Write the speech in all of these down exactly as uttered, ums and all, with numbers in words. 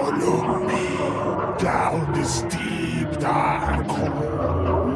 Follow me down this deep, dark hole.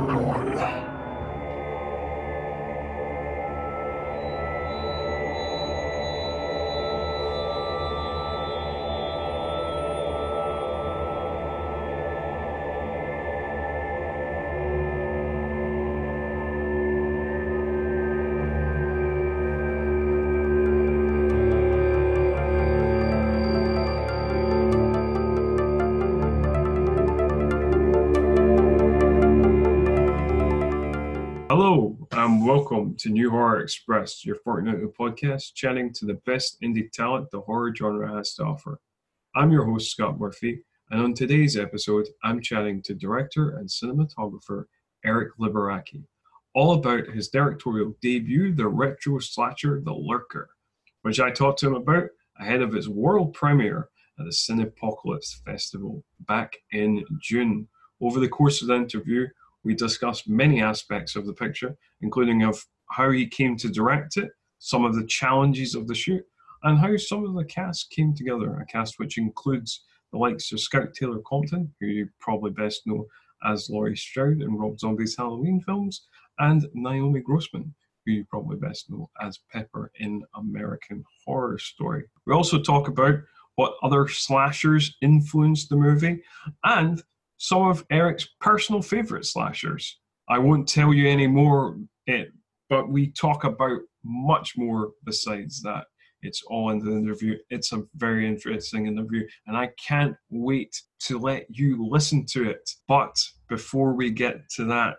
Hello and welcome to New Horror Express, your fortnightly podcast chatting to the best indie talent the horror genre has to offer. I'm your host, Scott Murphy, and on today's episode, I'm chatting to director and cinematographer Eric Liberacki, all about his directorial debut, the retro slasher The Lurker, which I talked to him about ahead of its world premiere at the Cinepocalypse Festival back in June. Over the course of the interview, we discussed many aspects of the picture, including of how he came to direct it, some of the challenges of the shoot, and how some of the cast came together. A cast which includes the likes of Scout Taylor Compton, who you probably best know as Laurie Strode in Rob Zombie's Halloween films, and Naomi Grossman, who you probably best know as Pepper in American Horror Story. We also talk about what other slashers influenced the movie, and some of Eric's personal favourite slashers. I won't tell you any more, it, but we talk about much more besides that. It's all in the interview. It's a very interesting interview, and I can't wait to let you listen to it. But before we get to that,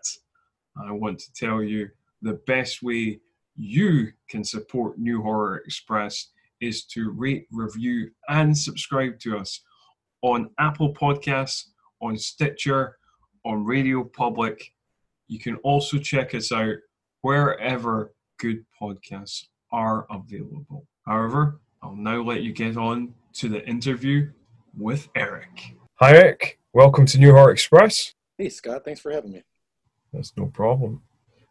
I want to tell you the best way you can support New Horror Express is to rate, review, and subscribe to us on Apple Podcasts, on Stitcher, on Radio Public. You can also check us out wherever good podcasts are available. However, I'll now let you get on to the interview with Eric. Hi Eric, welcome to New Horror Express. Hey Scott, thanks for having me. That's no problem.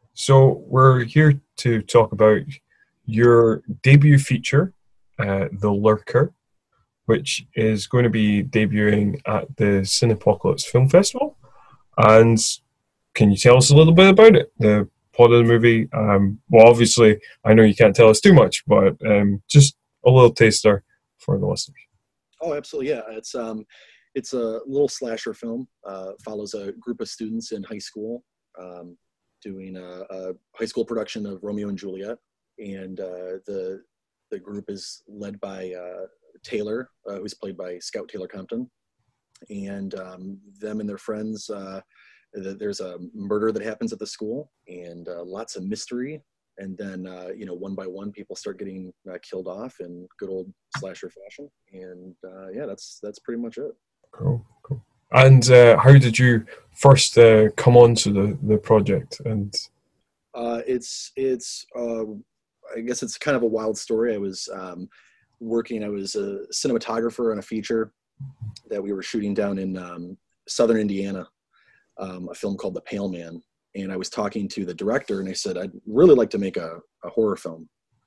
So we're here to talk about your debut feature, uh, The Lurker, which is going to be debuting at the Cinepocalypse Film Festival. And can you tell us a little bit about it, the plot of the movie? Um, well, obviously, I know you can't tell us too much, but um, just a little taster for the listeners. Oh, absolutely, yeah. It's um, it's a little slasher film. Uh, follows a group of students in high school um, doing a, a high school production of Romeo and Juliet, and uh, the the group is led by uh, Taylor, uh, who's played by Scout Taylor Compton, and um, them and their friends. Uh, th- there's a murder that happens at the school, and uh, lots of mystery. And then, uh, you know, one by one, people start getting uh, killed off in good old slasher fashion. And uh, yeah, that's that's pretty much it. Cool, cool. And uh, how did you first uh, come on to the, the project? And uh, it's it's uh, I guess it's kind of a wild story. I was um, working. I was a cinematographer on a feature that we were shooting down in um, southern Indiana, um, a film called The Pale Man. And I was talking to the director, and I said, I'd really like to make a, a horror film.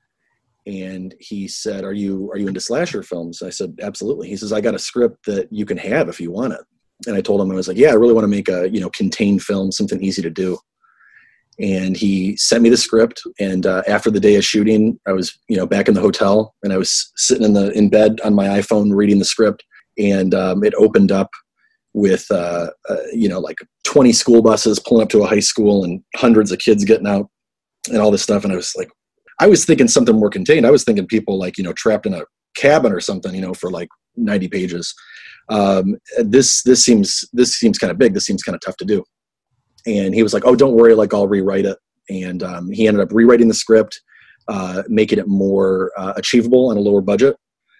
And he said, are you are you into slasher films? I said, absolutely. He says, I got a script that you can have if you want it. And I told him, I was like, yeah, I really want to make a, you know, contained film, something easy to do. And he sent me the script. And uh, after the day of shooting, I was, you know, back in the hotel, and I was sitting in the in bed on my iPhone reading the script. And um, it opened up with, uh, uh, you know, like twenty school buses pulling up to a high school and hundreds of kids getting out and all this stuff. And I was like, I was thinking something more contained. I was thinking people like, you know, trapped in a cabin or something, you know, for like ninety pages. Um, this, this seems, this seems kind of big. This seems kind of tough to do. And he was like, oh, don't worry. Like, I'll rewrite it. And um, he ended up rewriting the script, uh, making it more uh, achievable on a lower budget.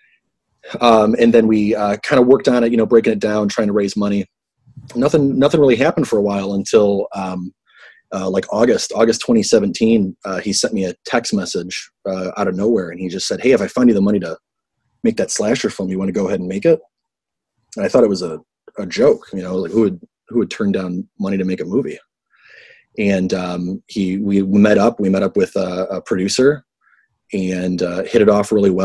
Um, and then we uh, kind of worked on it, you know, breaking it down, trying to raise money. Nothing, nothing really happened for a while until um, uh, like August, August twenty seventeen. Uh, he sent me a text message uh, out of nowhere, and he just said, "Hey, if I find you the money to make that slasher film, you want to go ahead and make it?" And I thought it was a, a joke, you know, like who would who would turn down money to make a movie? And um, he, we met up. We met up with a, a producer, and uh, hit it off really well.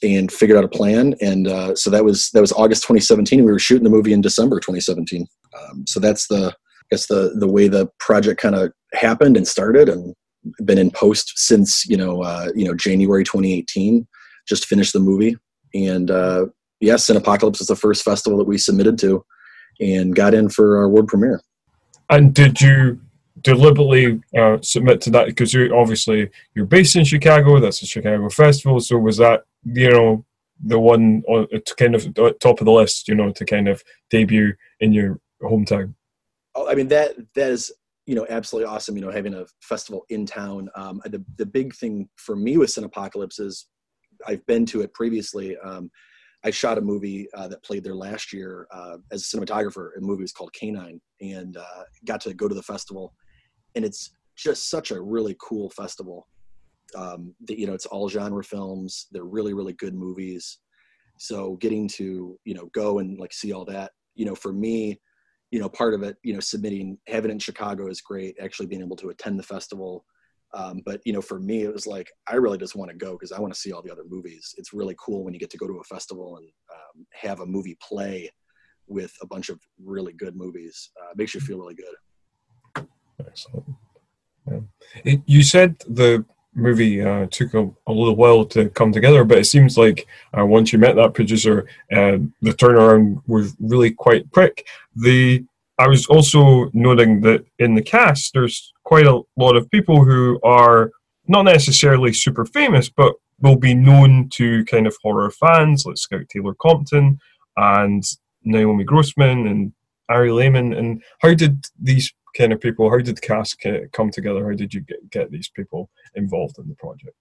and figured out a plan. And uh, so that was that was August twenty seventeen. And we were shooting the movie in December twenty seventeen. Um, so that's the I guess the the way the project kind of happened and started, and been in post since you know uh, you know January twenty eighteen. Just finished the movie, and uh, yes, Cinepocalypse is the first festival that we submitted to, and got in for our world premiere. And did you deliberately uh, submit to that, because you obviously you're based in Chicago, that's a Chicago festival, so was that, you know, the one on, to kind of top of the list, you know, to kind of debut in your hometown? Oh, I mean, that that is, you know, absolutely awesome, you know, having a festival in town. Um, the, the big thing for me with Cinepocalypse is I've been to it previously. Um, I shot a movie uh, that played there last year uh, as a cinematographer. A movie was called Canine, and uh, got to go to the festival. And it's just such a really cool festival. Um, that, you know, it's all genre films. They're really, really good movies. So getting to, you know, go and like see all that, you know, for me, you know, part of it, you know, submitting, having it in Chicago is great. Actually being able to attend the festival. Um, but, you know, for me, it was like, I really just want to go because I want to see all the other movies. It's really cool when you get to go to a festival and um, have a movie play with a bunch of really good movies. Uh, it makes you feel really good. Excellent. Yeah. It, you said the movie uh, took a, a little while to come together, but it seems like uh, once you met that producer, uh, the turnaround was really quite quick. The I was also noting that in the cast, there's quite a lot of people who are not necessarily super famous, but will be known to kind of horror fans, like Scout Taylor Compton and Naomi Grossman and Ari Lehman. And how did these kind of people, how did the cast come together? How did you get, get these people involved in the project?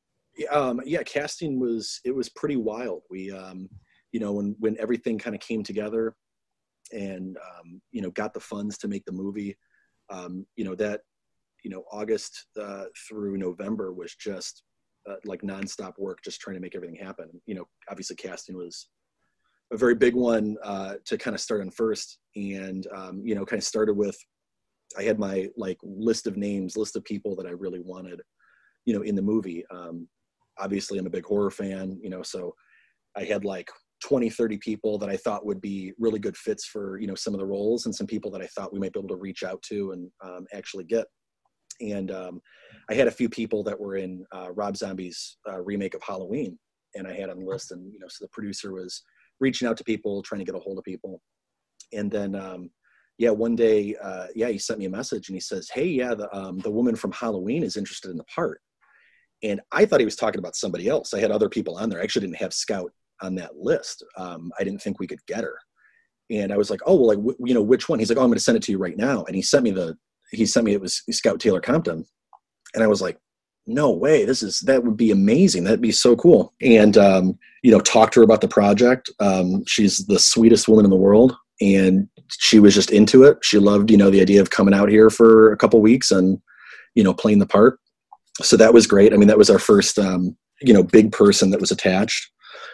Um, yeah, casting was, it was pretty wild. We, um, you know, when, when everything kind of came together and, um, you know, got the funds to make the movie, um, you know, that, you know, August uh, through November was just uh, like nonstop work, just trying to make everything happen. You know, obviously casting was a very big one uh, to kind of start on first. And, um, you know, kind of started with, I had my like list of names, list of people that I really wanted, you know, in the movie. Um, obviously I'm a big horror fan, you know, so I had like twenty, thirty people that I thought would be really good fits for, you know, some of the roles, and some people that I thought we might be able to reach out to and um, actually get. And um, I had a few people that were in uh, Rob Zombie's uh, remake of Halloween, and I had on the list. And, you know, so the producer was reaching out to people, trying to get a hold of people. And then, um, yeah, one day, uh, yeah, he sent me a message and he says, hey, yeah, the, um, the woman from Halloween is interested in the part. And I thought he was talking about somebody else. I had other people on there. I actually didn't have Scout on that list. Um, I didn't think we could get her. And I was like, oh, well, like, w- you know, which one? He's like, oh, I'm going to send it to you right now. And he sent me the, he sent me, it was Scout Taylor Compton. And I was like, no way, this is, that would be amazing. That'd be so cool. And, um, you know, talked to her about the project. Um, she's the sweetest woman in the world. And she was just into it. She loved, you know, the idea of coming out here for a couple weeks and, you know, playing the part. So that was great. I mean, that was our first, um, you know, big person that was attached.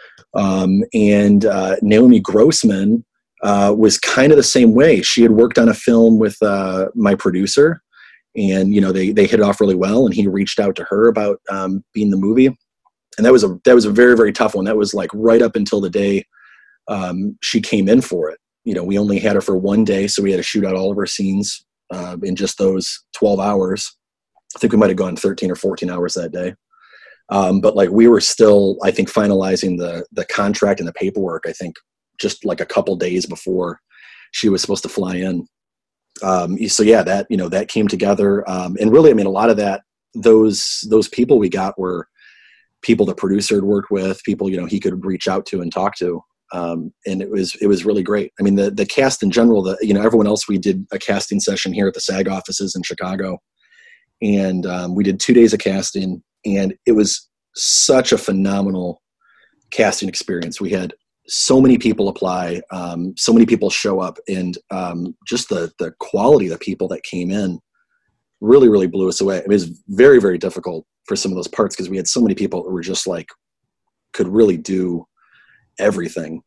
Um, and uh, Naomi Grossman uh, was kind of the same way. She had worked on a film with uh, my producer, and, you know, they, they hit it off really well, and he reached out to her about um, being the movie. And that was a, that was a very, very tough one. That was like right up until the day um, she came in for it. You know, we only had her for one day, so we had to shoot out all of our scenes uh, in just those twelve hours. I think we might have gone thirteen or fourteen hours that day. Um, but like we were still, I think, finalizing the the contract and the paperwork, I think just like a couple days before she was supposed to fly in. Um, so yeah, that, you know, that came together. Um, and really, I mean, a lot of that, those, those people we got were people the producer had worked with, people, you know, he could reach out to and talk to. Um, and it was, it was really great. I mean, the, the cast in general, the, you know, everyone else, we did a casting session here at the SAG offices in Chicago, and um, we did two days of casting, and it was such a phenomenal casting experience. We had so many people apply, um, so many people show up, and um, just the, the quality of the people that came in really, really blew us away. It was very, very difficult for some of those parts because we had so many people that were just like, could really do everything.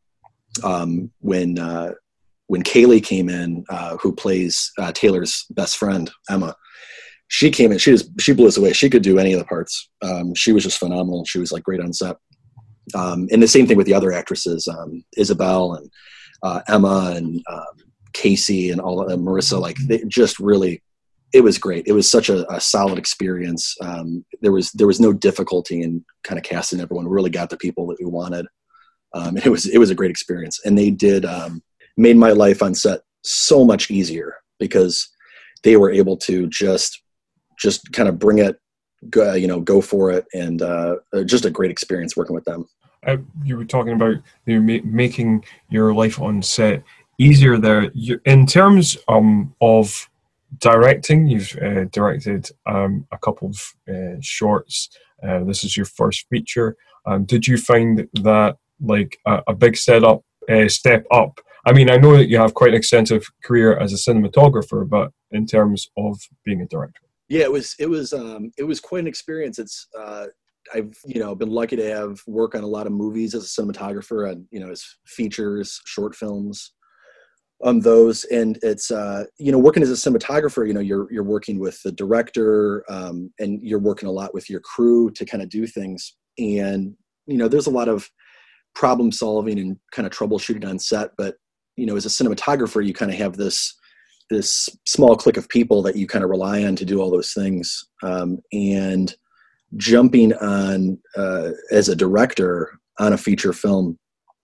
Um, when, uh, when Kaylee came in, uh, who plays uh, Taylor's best friend, Emma, she came in, she just, she blew us away. She could do any of the parts. Um, she was just phenomenal. She was like great on set. Um, and the same thing with the other actresses, um, Isabel and uh, Emma and um, Casey and all of them, Marissa. Like they just really, it was great. It was such a, a solid experience. Um, there was there was no difficulty in kind of casting everyone. We really got the people that we wanted. Um, and it was it was a great experience. And they did um, made my life on set so much easier because they were able to just just kind of bring it, go, you know, go for it, and uh, just a great experience working with them. Uh, you were talking about you know, ma- making your life on set easier there. You, in terms um, of directing, you've uh, directed um, a couple of uh, shorts. Uh, this is your first feature. Um, did you find that like a, a big setup, uh, step up? I mean, I know that you have quite an extensive career as a cinematographer, but in terms of being a director. Yeah, it was, it was, um, it was quite an experience. It's, uh, I've, you know, been lucky to have work on a lot of movies as a cinematographer and, you know, as features, short films, um, those. And it's, uh, you know, working as a cinematographer, you know, you're, you're working with the director, um, and you're working a lot with your crew to kind of do things. And, you know, there's a lot of problem solving and kind of troubleshooting on set, but, you know, as a cinematographer, you kind of have this, this small clique of people that you kind of rely on to do all those things. Um, and jumping on uh, as a director on a feature film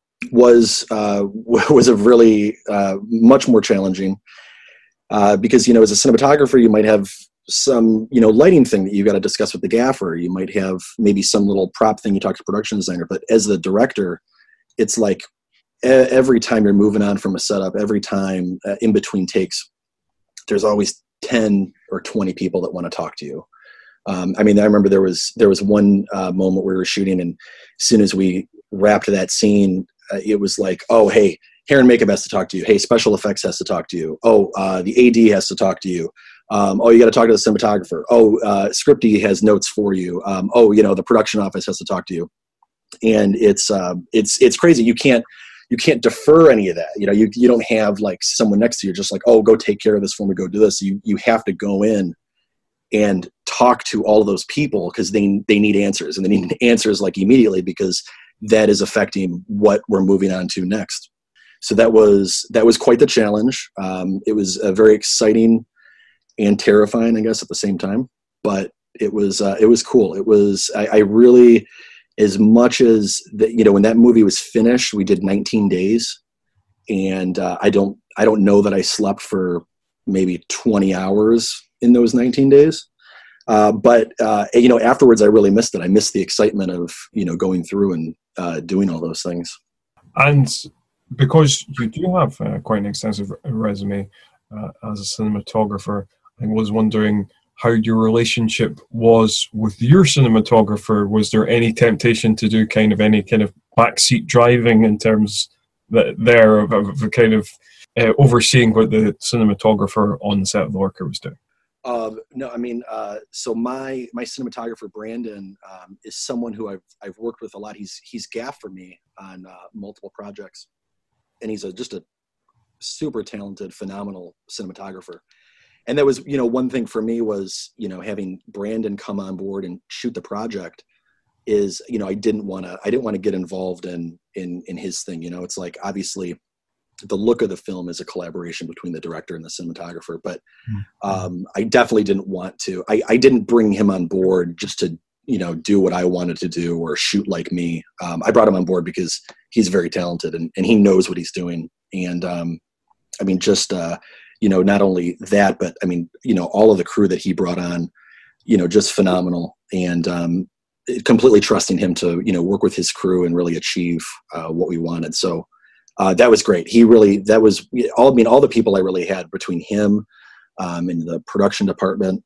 was uh, was a really uh, much more challenging uh, because, you know, as a cinematographer, you might have some, you know, lighting thing that you got to discuss with the gaffer. You might have maybe some little prop thing you talk to the production designer. But as the director, it's like every time you're moving on from a setup, every time uh, in between takes, there's always ten or twenty people that want to talk to you. Um, I mean, I remember there was there was one uh, moment we were shooting, and as soon as we wrapped that scene, uh, it was like, oh, hey, hair and makeup has to talk to you. Hey, special effects has to talk to you. Oh, uh, the A D has to talk to you. Um, oh, you got to talk to the cinematographer. Oh, uh, Scripty has notes for you. Um, oh, you know, the production office has to talk to you. And it's uh, it's it's crazy. You can't you can't defer any of that. You know, you you don't have like someone next to you just like, oh, go take care of this for me. Go do this. You you have to go in and talk to all of those people because they they need answers, and they need answers like immediately because that is affecting what we're moving on to next. So that was that was quite the challenge. Um, it was a very exciting and terrifying, I guess, at the same time. But it was uh, it was cool. It was I, I really, as much as the, you know, when that movie was finished, we did nineteen days, and uh, I don't I don't know that I slept for maybe twenty hours in those nineteen days. Uh, but, uh, you know, afterwards I really missed it. I missed the excitement of, you know, going through and uh, doing all those things. And because you do have uh, quite an extensive resume uh, as a cinematographer, I was wondering how your relationship was with your cinematographer. Was there any temptation to do kind of any kind of backseat driving in terms that there of, of, of kind of uh, overseeing what the cinematographer on the set of Lorca was doing? Um, no, I mean, uh, so my, my cinematographer, Brandon, um, is someone who I've, I've worked with a lot. He's, he's gaffed for me on uh, multiple projects, and he's a, just a super talented, phenomenal cinematographer. And that was, you know, one thing for me was, you know, having Brandon come on board and shoot the project is, you know, I didn't want to, I didn't want to get involved in, in, in his thing. You know, it's like, obviously the look of the film is a collaboration between the director and the cinematographer, but um, I definitely didn't want to, I, I didn't bring him on board just to, you know, do what I wanted to do or shoot like me. Um, I brought him on board because he's very talented and, and he knows what he's doing. And um, I mean, just, uh, you know, not only that, but I mean, you know, all of the crew that he brought on, you know, just phenomenal, and um, completely trusting him to, you know, work with his crew and really achieve uh, what we wanted. So uh, that was great. He really, that was all, I mean, all the people I really had between him um, and the production department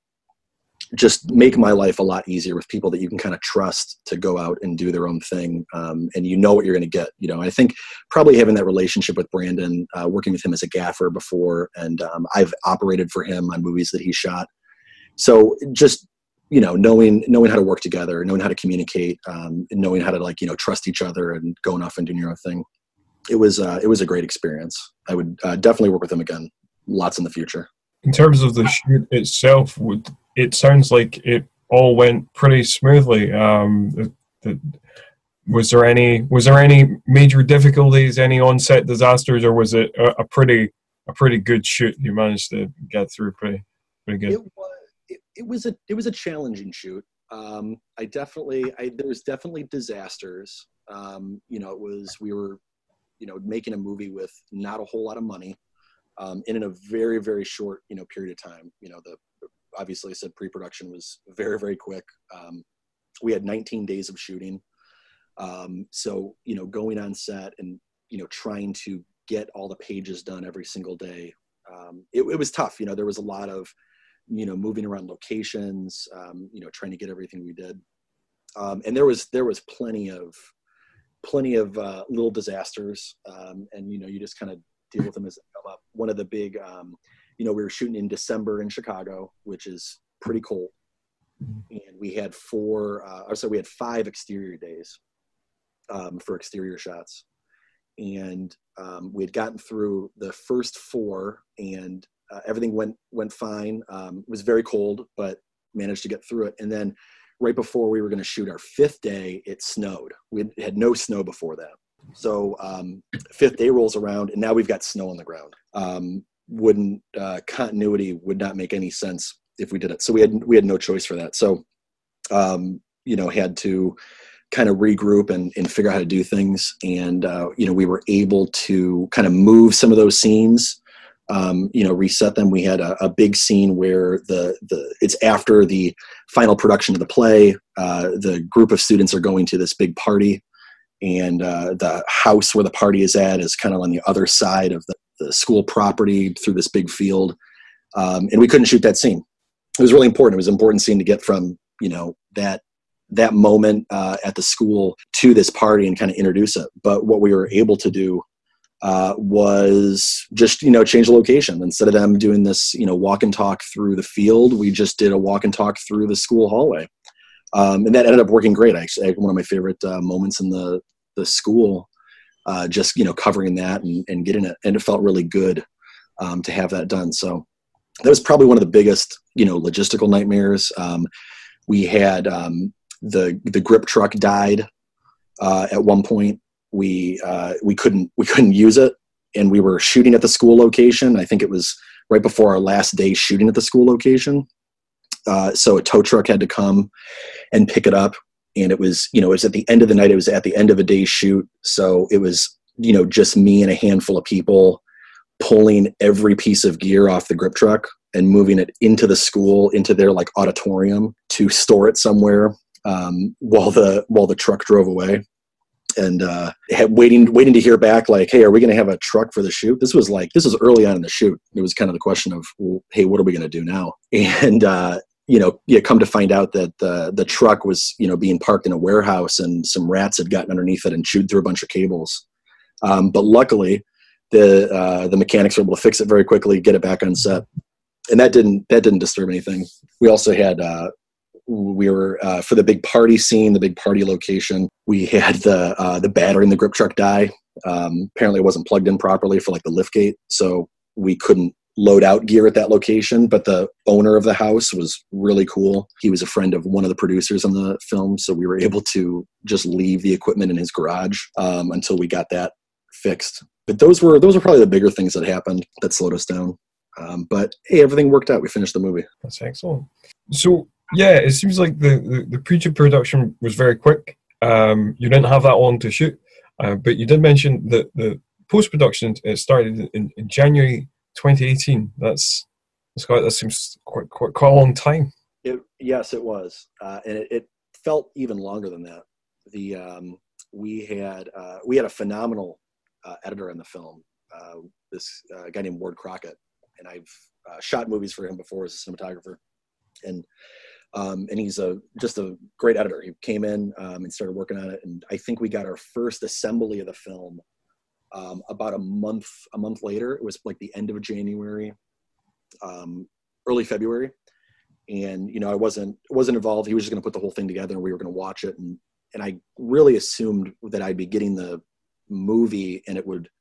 just make my life a lot easier with people that you can kind of trust to go out and do their own thing. Um, and you know what you're going to get, you know. I think probably having that relationship with Brandon, uh, working with him as a gaffer before, and um, I've operated for him on movies that he shot. So just, you know, knowing, knowing how to work together, knowing how to communicate, um, and knowing how to, like, you know, trust each other and going off and doing your own thing. It was, uh, it was a great experience. I would uh, definitely work with him again, lots in the future. In terms of the shoot itself, would it sounds like it all went pretty smoothly. Um, the, the, was there any was there any major difficulties, any on-set disasters, or was it a, a pretty a pretty good shoot? You managed to get through pretty pretty good. It was it, it was a it was a challenging shoot. Um, I definitely I there was definitely disasters. Um, you know, it was we were you know making a movie with not a whole lot of money, um, and in a very very short you know period of time. You know, the obviously I said pre-production was very very quick. Um, we had nineteen days of shooting. Um, so, you know, going on set and, you know, trying to get all the pages done every single day. Um, it, it was tough. You know, there was a lot of, you know, moving around locations, um, you know, trying to get everything we did. Um, and there was, there was plenty of, plenty of, uh, little disasters. Um, and, you know, you just kind of deal with them as they come up. One of the big, um, you know, we were shooting in December in Chicago, which is pretty cold. And we had four, uh, or so we had five exterior days. Um, for exterior shots, and um, we had gotten through the first four, and uh, everything went went fine. Um, it was very cold, but managed to get through it. And then, right before we were going to shoot our fifth day, it snowed. We had, had no snow before that, so um, fifth day rolls around, and now we've got snow on the ground. Um, wouldn't uh, continuity would not make any sense if we did it. So we had we had no choice for that. So um, you know, had to kind of regroup and, and figure out how to do things. And, uh, you know, we were able to kind of move some of those scenes, um, you know, reset them. We had a, a big scene where the, the, it's after the final production of the play. Uh, the group of students are going to this big party, and uh, the house where the party is at is kind of on the other side of the, the school property through this big field. Um, and we couldn't shoot that scene. It was really important. It was an important scene to get from, you know, that, that moment uh, at the school to this party and kind of introduce it. But what we were able to do uh, was just, you know, change the location. Instead of them doing this, you know, walk and talk through the field, we just did a walk and talk through the school hallway. Um, and that ended up working great. Actually, one of my favorite uh, moments in the, the school, uh, just, you know, covering that and, and getting it. And it felt really good um, to have that done. So that was probably one of the biggest, you know, logistical nightmares. Um, we had, um, the the grip truck died uh, at one point. We uh, we couldn't we couldn't use it, and we were shooting at the school location. I think it was right before our last day shooting at the school location. Uh, so a tow truck had to come and pick it up, and it was you know it was at the end of the night. It was at the end of a day's shoot, so it was you know just me and a handful of people pulling every piece of gear off the grip truck and moving it into the school, into their like auditorium to store it somewhere. Um, while the while the truck drove away, and uh, had waiting waiting to hear back, like, hey, are we going to have a truck for the shoot? This was like this was early on in the shoot. It was kind of the question of, well, hey, what are we going to do now? And uh, you know, you come to find out that the the truck was you know being parked in a warehouse, and some rats had gotten underneath it and chewed through a bunch of cables. Um, but luckily, the uh, the mechanics were able to fix it very quickly, get it back on set, and that didn't that didn't disturb anything. We also had. Uh, We were uh, for the big party scene, the big party location. We had the uh, the battery in the grip truck die. Um, apparently, it wasn't plugged in properly for like the lift gate, so we couldn't load out gear at that location. But the owner of the house was really cool. He was a friend of one of the producers on the film, so we were able to just leave the equipment in his garage um, until we got that fixed. But those were those were probably the bigger things that happened that slowed us down. Um, but hey, everything worked out. We finished the movie. That's excellent. So. Yeah, it seems like the, the, the pre-production was very quick. Um, you didn't have that long to shoot, uh, but you did mention that the post-production it started in, in January twenty eighteen. That's, that's quite, that seems quite, quite quite a long time. It, yes, it was, uh, and it, it felt even longer than that. The um, we had uh, we had a phenomenal uh, editor in the film. Uh, this uh, guy named Ward Crockett, and I've uh, shot movies for him before as a cinematographer, and. Um, and he's a just a great editor. He came in um, and started working on it, and I think we got our first assembly of the film um, about a month a month later. It was like the end of January, um, early February, and you know I wasn't wasn't involved. He was just going to put the whole thing together, and we were going to watch it. And and I really assumed that I'd be getting the movie, and it would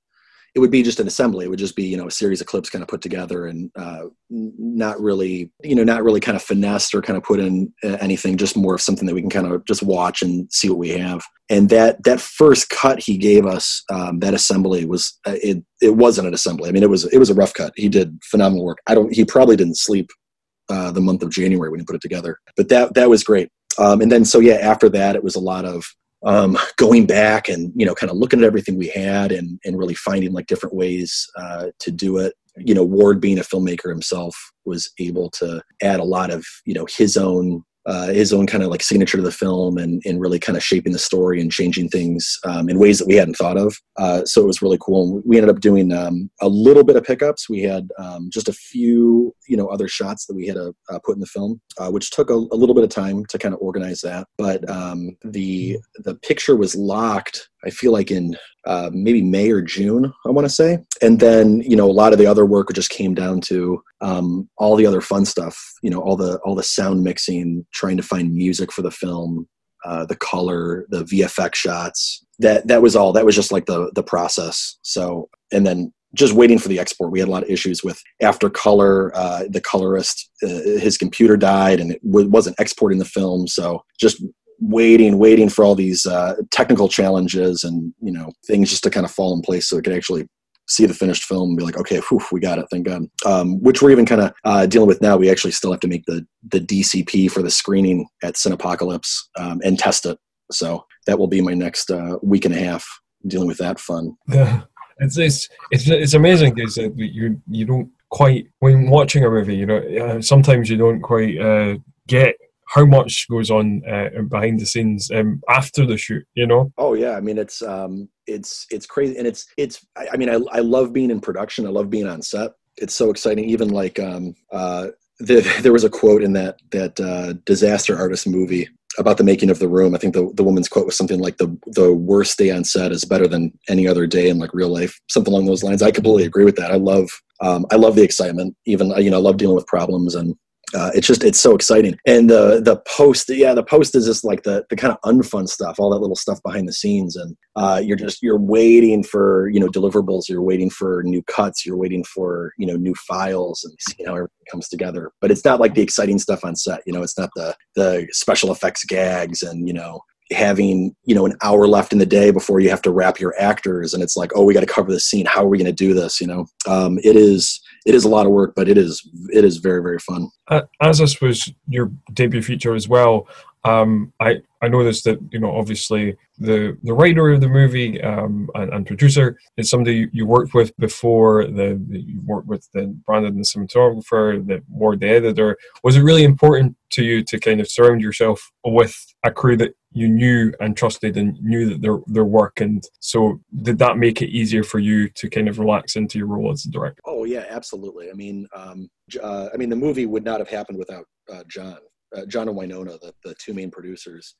it would be just an assembly. It would just be, you know, a series of clips kind of put together and uh, not really, you know, not really kind of finessed or kind of put in uh, anything, just more of something that we can kind of just watch and see what we have. And that, that first cut he gave us, um, that assembly was, uh, it, it wasn't an assembly. I mean, it was, it was a rough cut. He did phenomenal work. I don't, he probably didn't sleep uh, the month of January when he put it together, but that, that was great. Um, and then, so yeah, after that, it was a lot of, um, going back and, you know, kind of looking at everything we had and, and really finding like different ways, uh, to do it. You know, Ward being a filmmaker himself was able to add a lot of, you know, his own, uh, his own kind of like signature to the film and, and really kind of shaping the story and changing things, um, in ways that we hadn't thought of. Uh, so it was really cool. And we ended up doing, um, a little bit of pickups. We had, um, just a few, you know, other shots that we had to uh, put in the film, uh, which took a, a little bit of time to kind of organize that. But, um, the, the picture was locked, I feel like in, uh, maybe May or June, I want to say. And then, you know, a lot of the other work just came down to, um, all the other fun stuff, you know, all the, all the sound mixing, trying to find music for the film, uh, the color, the V F X shots, that, that was all, that was just like the, the process. So, and then just waiting for the export. We had a lot of issues with after color, uh, the colorist, uh, his computer died and it w- wasn't exporting the film. So just waiting, waiting for all these, uh, technical challenges and, you know, things just to kind of fall in place so it could actually see the finished film and be like, okay, whew, we got it, thank God. Um, which we're even kind of uh, dealing with now. We actually still have to make the the D C P for the screening at Cinepocalypse um, and test it. So that will be my next uh, week and a half dealing with that fun. Yeah. It's, it's it's it's amazing because you you don't quite, when watching a movie, you know, uh, sometimes you don't quite uh, get how much goes on uh, behind the scenes um, after the shoot, you know? Oh yeah, I mean it's um, it's it's crazy, and it's it's. I, I mean, I I love being in production. I love being on set. It's so exciting. Even like um, uh, the, there was a quote in that that uh, Disaster Artist movie about the making of The Room. I think the the woman's quote was something like the the worst day on set is better than any other day in like real life, something along those lines. I completely agree with that. I love um, I love the excitement. Even you know, I love dealing with problems and. Uh, it's just, it's so exciting. And the, the post, yeah, the post is just like the, the kind of unfun stuff, all that little stuff behind the scenes. And uh, you're just, you're waiting for, you know, deliverables, you're waiting for new cuts, you're waiting for, you know, new files and seeing how everything comes together. But it's not like the exciting stuff on set, you know, it's not the, the special effects gags and, you know, having, you know, an hour left in the day before you have to wrap your actors. And it's like, oh, we got to cover this scene. How are we going to do this? You know, um, it is, it is a lot of work, but it is, it is very, very fun. Uh, as this was your debut feature as well, um, I, I noticed that, you know, obviously the, the writer of the movie um, and, and producer is somebody you worked with before, the, the you worked with the Brandon, the cinematographer, the Ward, the editor. Was it really important to you to kind of surround yourself with a crew that you knew and trusted and knew that their their work? And so did that make it easier for you to kind of relax into your role as a director? Oh yeah, absolutely. I mean, um, uh, I mean, the movie would not have happened without uh, John. Uh, John and Winona, the, the two main producers.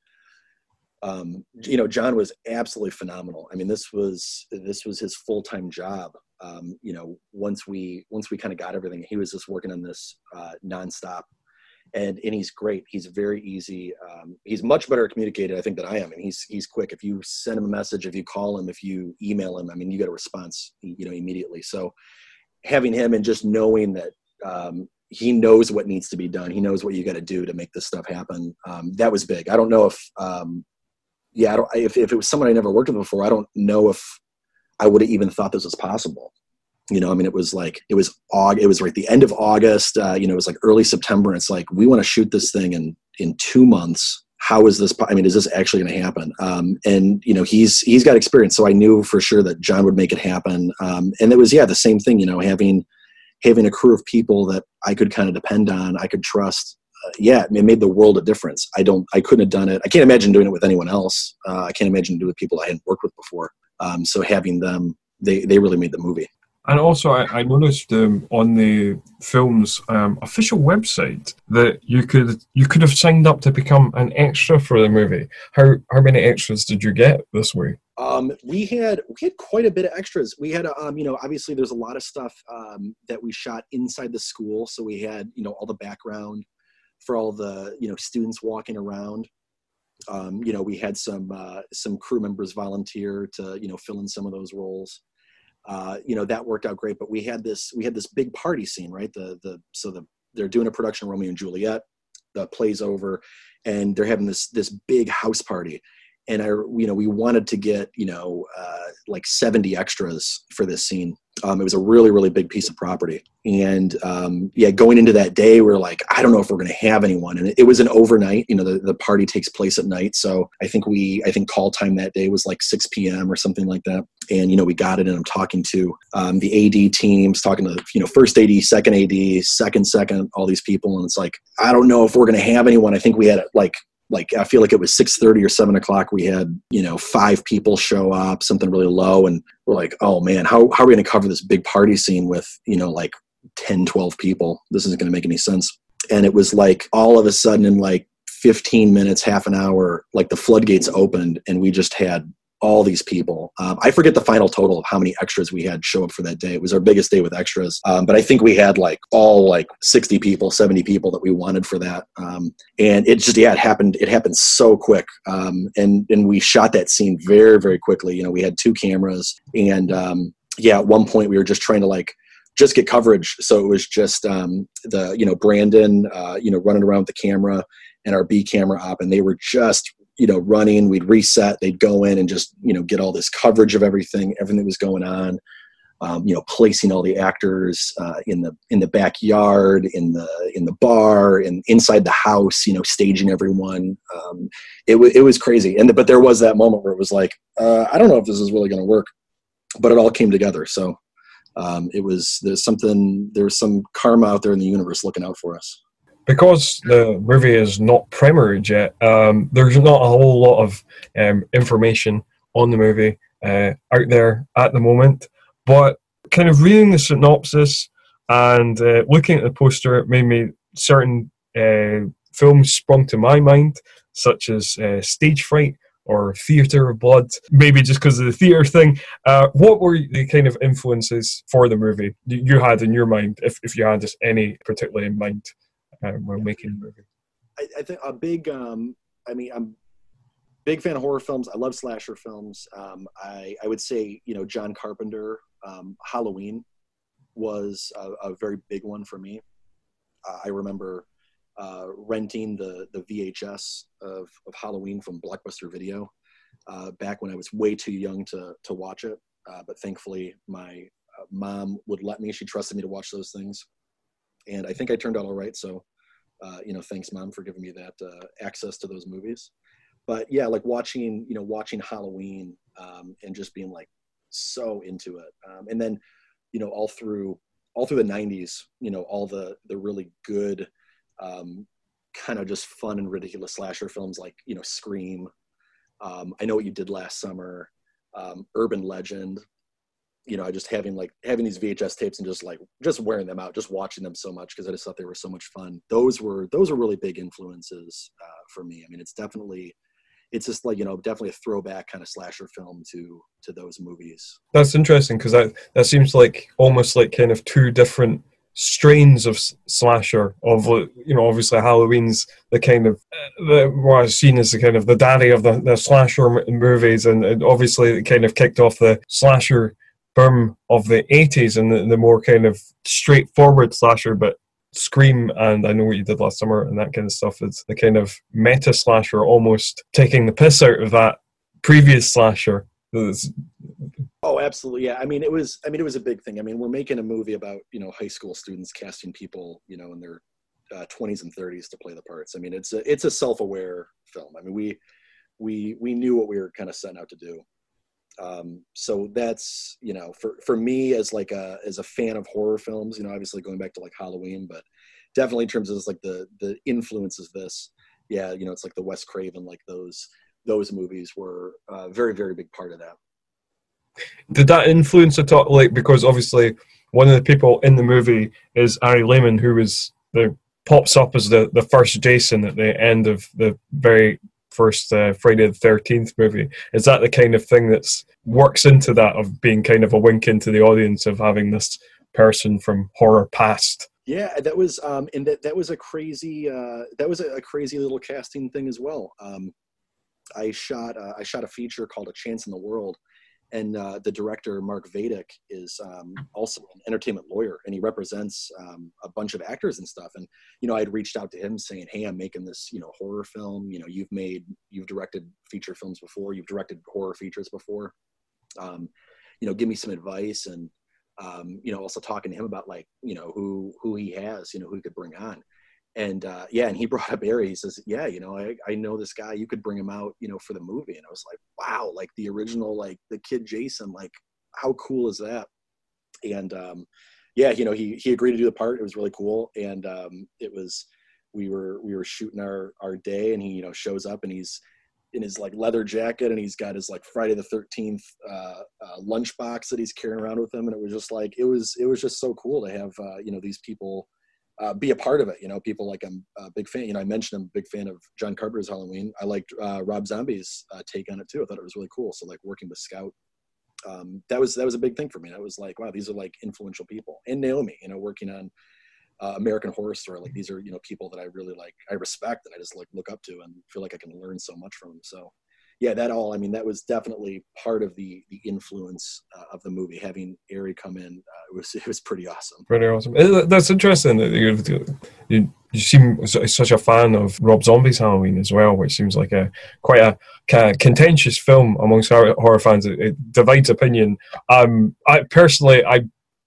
Um, you know, John was absolutely phenomenal. I mean, this was this was his full-time job. Um, you know, once we once we kind of got everything, he was just working on this uh, nonstop, and and he's great. He's very easy. Um, he's much better communicated, I think, than I am. And he's he's quick. If you send him a message, if you call him, if you email him, I mean, you get a response, you know, immediately. So having him and just knowing that. Um, he knows what needs to be done. He knows what you got to do to make this stuff happen. Um, that was big. I don't know if, um, yeah, I don't, if, if it was someone I never worked with before, I don't know if I would have even thought this was possible. You know, I mean, it was like, it was August, it was like the end of August, uh, you know, it was like early September. And it's like, we want to shoot this thing in, in two months. How is this? I mean, is this actually going to happen? Um, and you know, he's, he's got experience. So I knew for sure that John would make it happen. Um, and it was, yeah, the same thing, you know, having, having a crew of people that I could kind of depend on, I could trust. Uh, yeah, it made the world a difference. I don't, I couldn't have done it. I can't imagine doing it with anyone else. Uh, I can't imagine doing it with people I hadn't worked with before. Um, so having them, they, they really made the movie. And also, I, I noticed um, on the film's um, official website that you could you could have signed up to become an extra for the movie. How how many extras did you get this way? Um, we had we had quite a bit of extras. We had, um, you know, obviously there's a lot of stuff um, that we shot inside the school. So we had, you know, all the background for all the, you know, students walking around. Um, you know, we had some uh, some crew members volunteer to, you know, fill in some of those roles. uh, you know, that worked out great. But we had this, we had this big party scene, right? The, the, so the, they're doing a production of Romeo and Juliet, the play's over, and they're having this, this big house party. And I, you know, we wanted to get, you know, uh, like seventy extras for this scene. Um, it was a really, really big piece of property. And um, yeah, going into that day, we we're like, I don't know if we're going to have anyone. And it, it was an overnight, you know, the, the party takes place at night. So I think we, I think call time that day was like six p.m. or something like that. And, you know, we got it, and I'm talking to um, the A D teams, talking to, you know, first A D, second A D, second, second, all these people. And it's like, I don't know if we're going to have anyone. I think we had like, Like, I feel like it was six thirty or seven o'clock. We had, you know, five people show up, something really low. And we're like, oh man, how, how are we going to cover this big party scene with, you know, like ten, twelve people? This isn't going to make any sense. And it was like, all of a sudden in like fifteen minutes, half an hour, like the floodgates opened, and we just had all these people. Um, I forget the final total of how many extras we had show up for that day. It was our biggest day with extras. Um, but I think we had like all like sixty people, seventy people that we wanted for that. Um, and it just, yeah, it happened. It happened so quick. Um, and, and we shot that scene very, very quickly. You know, we had two cameras, and um, yeah, at one point we were just trying to like, just get coverage. So it was just um, the, you know, Brandon, uh, you know, running around with the camera, and our B camera op, and they were just, you know, running. We'd reset, they'd go in and just, you know, get all this coverage of everything, everything that was going on. Um, you know, placing all the actors uh, in the in the backyard, in the in the bar, and inside the house. You know, staging everyone. Um, it was it was crazy. And the, but there was that moment where it was like, uh, I don't know if this is really going to work, but it all came together. So um, it was there's something there's some karma out there in the universe looking out for us. Because the movie is not premiered yet, um, there's not a whole lot of um, information on the movie uh, out there at the moment. But kind of reading the synopsis and uh, looking at the poster, it made me certain uh, films sprung to my mind, such as uh, Stage Fright or Theatre of Blood, maybe just because of the theatre thing. Uh, what were the kind of influences for the movie you had in your mind, if, if you had just any particularly in mind? Uh, we're making a movie. I, I think a big, um, I mean, I'm a big fan of horror films. I love slasher films. Um, I, I would say, you know, John Carpenter, um, Halloween was a, a very big one for me. Uh, I remember uh, renting the, the V H S of, of Halloween from Blockbuster Video uh, back when I was way too young to, to watch it. Uh, but thankfully my uh, mom would let me. She trusted me to watch those things. And I think I turned out all right. So, uh, you know, thanks, Mom, for giving me that uh, access to those movies. But yeah, like watching, you know, watching Halloween um, and just being like so into it. Um, and then, you know, all through all through the nineties, you know, all the the really good, um, kind of just fun and ridiculous slasher films like, you know, Scream. Um, I Know What You Did Last Summer, um, Urban Legend. You know, I just having like having these V H S tapes and just like just wearing them out, just watching them so much because I just thought they were so much fun. Those were those were really big influences uh, for me. I mean, it's definitely, it's just like, you know, definitely a throwback kind of slasher film to to those movies. That's interesting because that that seems like almost like kind of two different strains of slasher. Of, you know, obviously Halloween's the kind of the what I've seen as the kind of the daddy of the, the slasher movies, and, and obviously it kind of kicked off the slasher boom of the eighties and the, the more kind of straightforward slasher. But Scream and I Know What You Did Last Summer and that kind of stuff is the kind of meta slasher, almost taking the piss out of that previous slasher. Oh, absolutely. Yeah. I mean, it was, I mean, it was a big thing. I mean, we're making a movie about, you know, high school students casting people, you know, in their uh, twenties and thirties to play the parts. I mean, it's a, it's a self-aware film. I mean, we, we, we knew what we were kind of setting out to do. Um, so that's, you know, for, for me as like a, as a fan of horror films, you know, obviously going back to like Halloween, but definitely in terms of like the, the influences of this, yeah, you know, it's like the Wes Craven, like those, those movies were a very, very big part of that. Did that influence at all? Like, because obviously one of the people in the movie is Ari Lehman, who was the, pops up as the, the first Jason at the end of the very first uh, Friday the thirteenth movie. Is that the kind of thing that's works into that, of being kind of a wink into the audience of having this person from horror past? Yeah, that was um, and that that was a crazy uh, that was a, a crazy little casting thing as well. Um, I shot uh, I shot a feature called A Chance in the World, And uh, the director, Mark Vadic, is um, also an entertainment lawyer, and he represents um, a bunch of actors and stuff. And, you know, I'd reached out to him saying, hey, I'm making this, you know, horror film. You know, you've made, you've directed feature films before, you've directed horror features before. Um, you know, give me some advice. And, um, you know, also talking to him about, like, you know, who, who he has, you know, who he could bring on. And uh, yeah, and he brought up Barry. He says, yeah, you know, I, I know this guy, you could bring him out, you know, for the movie. And I was like, wow, like the original, like the kid Jason, like how cool is that? And um, yeah, you know, he, he agreed to do the part. It was really cool. And um, it was, we were, we were shooting our, our day, and he, you know, shows up, and he's in his like leather jacket, and he's got his like Friday the thirteenth uh, uh, lunchbox that he's carrying around with him. And it was just like, it was, it was just so cool to have, uh, you know, these people Uh, be a part of it, you know, people like I'm a big fan, you know, I mentioned I'm a big fan of John Carpenter's Halloween. I liked uh, Rob Zombie's uh, take on it too. I thought it was really cool. So like working with Scout, um, that was, that was a big thing for me. I was like, wow, these are like influential people. And Naomi, you know, working on uh, American Horror Story, like these are, you know, people that I really like, I respect, and I just like look up to and feel like I can learn so much from them. So yeah, that all, I mean, that was definitely part of the the influence uh, of the movie. Having Ari come in, uh, it was it was pretty awesome. Pretty awesome. That's interesting that you you, you seem such a fan of Rob Zombie's Halloween as well, which seems like a quite a, a contentious film amongst horror fans. It, it divides opinion. Um, I personally, I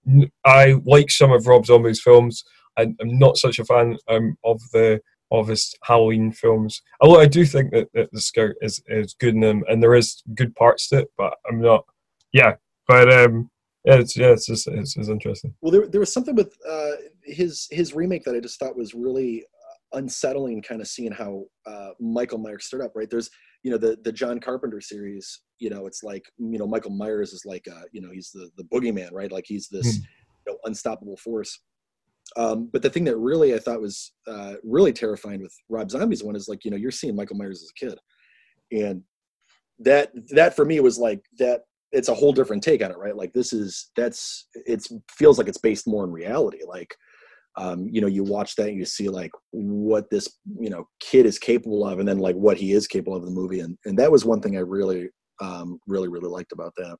I like some of Rob Zombie's films. I, I'm not such a fan um, of the. of his Halloween films. Although I do think that, that the Scout is, is good in them, and there is good parts to it, but I'm not, yeah, but um, yeah, it's, yeah, it's just, it's, it's interesting. Well, there, there was something with uh, his, his remake that I just thought was really unsettling, kind of seeing how uh, Michael Myers stood up, right? There's, you know, the, the John Carpenter series, you know, it's like, you know, Michael Myers is like, uh, you know, he's the, the boogeyman, right? Like he's this, mm. you know, unstoppable force. Um, but the thing that really I thought was uh, really terrifying with Rob Zombie's one is like, you know, you're seeing Michael Myers as a kid, and that that for me was like that. It's a whole different take on it, right? Like this is that's it feels like it's based more in reality. Like, um, you know, you watch that and you see like what this you know kid is capable of, and then like what he is capable of in the movie, and and that was one thing I really, um, really, really liked about that.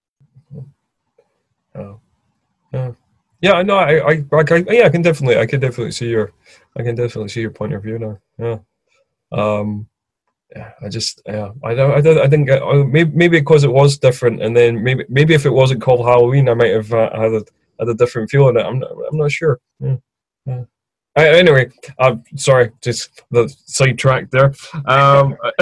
Oh, yeah. Yeah, no, I, I, I, yeah, I can definitely, I can definitely see your, I can definitely see your point of view now. Yeah, um, yeah, I just, yeah, I don't, I don't, I think uh, maybe, maybe because it was different, and then maybe, maybe if it wasn't called Halloween, I might have uh, had a, had a different feel on it. I'm not, I'm not sure. Yeah. Yeah. I, anyway, I'm sorry, just the sidetrack there. Um, oh,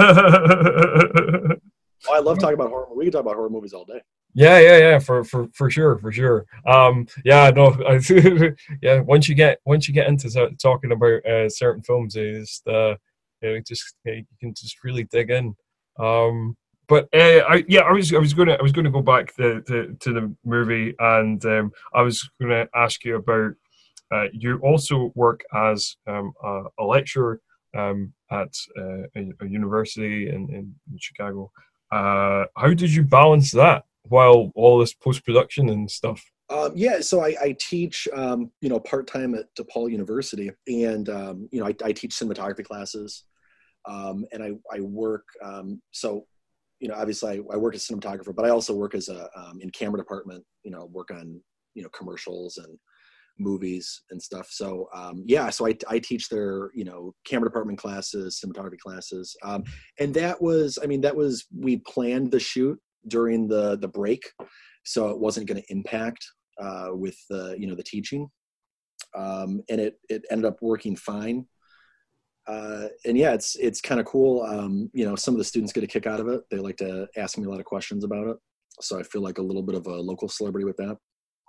I love talking about horror. We can talk about horror movies all day. Yeah, yeah, yeah, for, for, for sure, for sure. Um, yeah, no, yeah. Once you get once you get into talking about uh, certain films, it's uh, you know, just you can just really dig in. Um, but uh, I, yeah, I was I was gonna I was gonna go back to to, to the movie, and um, I was gonna ask you about. Uh, you also work as um, a, a lecturer um, at uh, a, a university in, in, in Chicago. Uh, how did you balance that while all this post-production and stuff? Um, yeah, so I, I teach, um, you know, part-time at DePaul University, and, um, you know, I, I teach cinematography classes, um, and I, I work, um, so, you know, obviously I, I work as a cinematographer, but I also work as a, um, in camera department, you know, work on, you know, commercials and movies and stuff. So, um, yeah, so I, I teach their, you know, camera department classes, cinematography classes. Um, and that was, I mean, that was, we planned the shoot during the, the break. So it wasn't going to impact, uh, with the, you know, the teaching. Um, and it, it ended up working fine. Uh, and yeah, it's, it's kind of cool. Um, you know, some of the students get a kick out of it. They like to ask me a lot of questions about it. So I feel like a little bit of a local celebrity with that.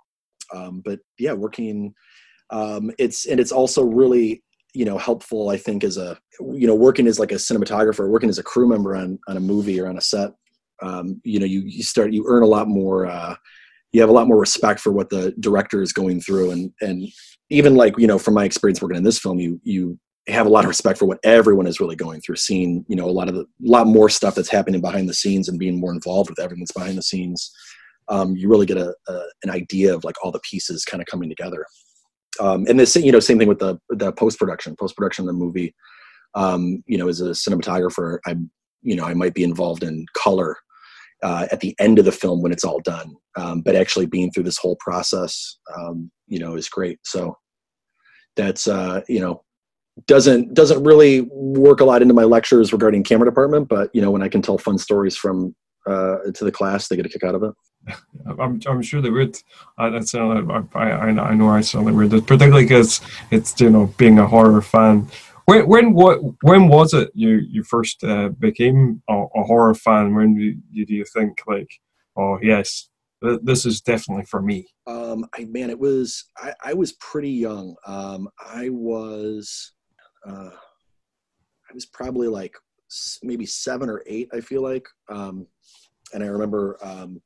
Um, but yeah, working, um, it's, and it's also really, you know, helpful, I think, as a, you know, working as like a cinematographer, working as a crew member on, on a movie or on a set, um, you know, you, you start, you earn a lot more, uh, you have a lot more respect for what the director is going through. And, and even like, you know, from my experience working in this film, you, you have a lot of respect for what everyone is really going through, seeing, you know, a lot of the, lot more stuff that's happening behind the scenes and being more involved with everything that's behind the scenes. Um, you really get a, a an idea of like all the pieces kind of coming together. Um, and this, you know, same thing with the, the post-production, post-production of the movie. Um, you know, as a cinematographer, I, you know, I might be involved in color uh, at the end of the film when it's all done. Um, but actually being through this whole process, um, you know, is great. So that's, uh, you know, doesn't, doesn't really work a lot into my lectures regarding camera department, but you know, when I can tell fun stories from, uh, to the class, they get a kick out of it. I'm, I'm sure they would. I, that's, uh, I, I, I know I certainly would, particularly because it's, you know, being a horror fan. When, when, what, when was it you, you first uh, became a, a horror fan? When did you, do you think like, oh yes, th- this is definitely for me? Um, I, man, it was, I, I was pretty young. Um, I was, uh, I was probably like maybe seven or eight, I feel like. Um, and I remember, um,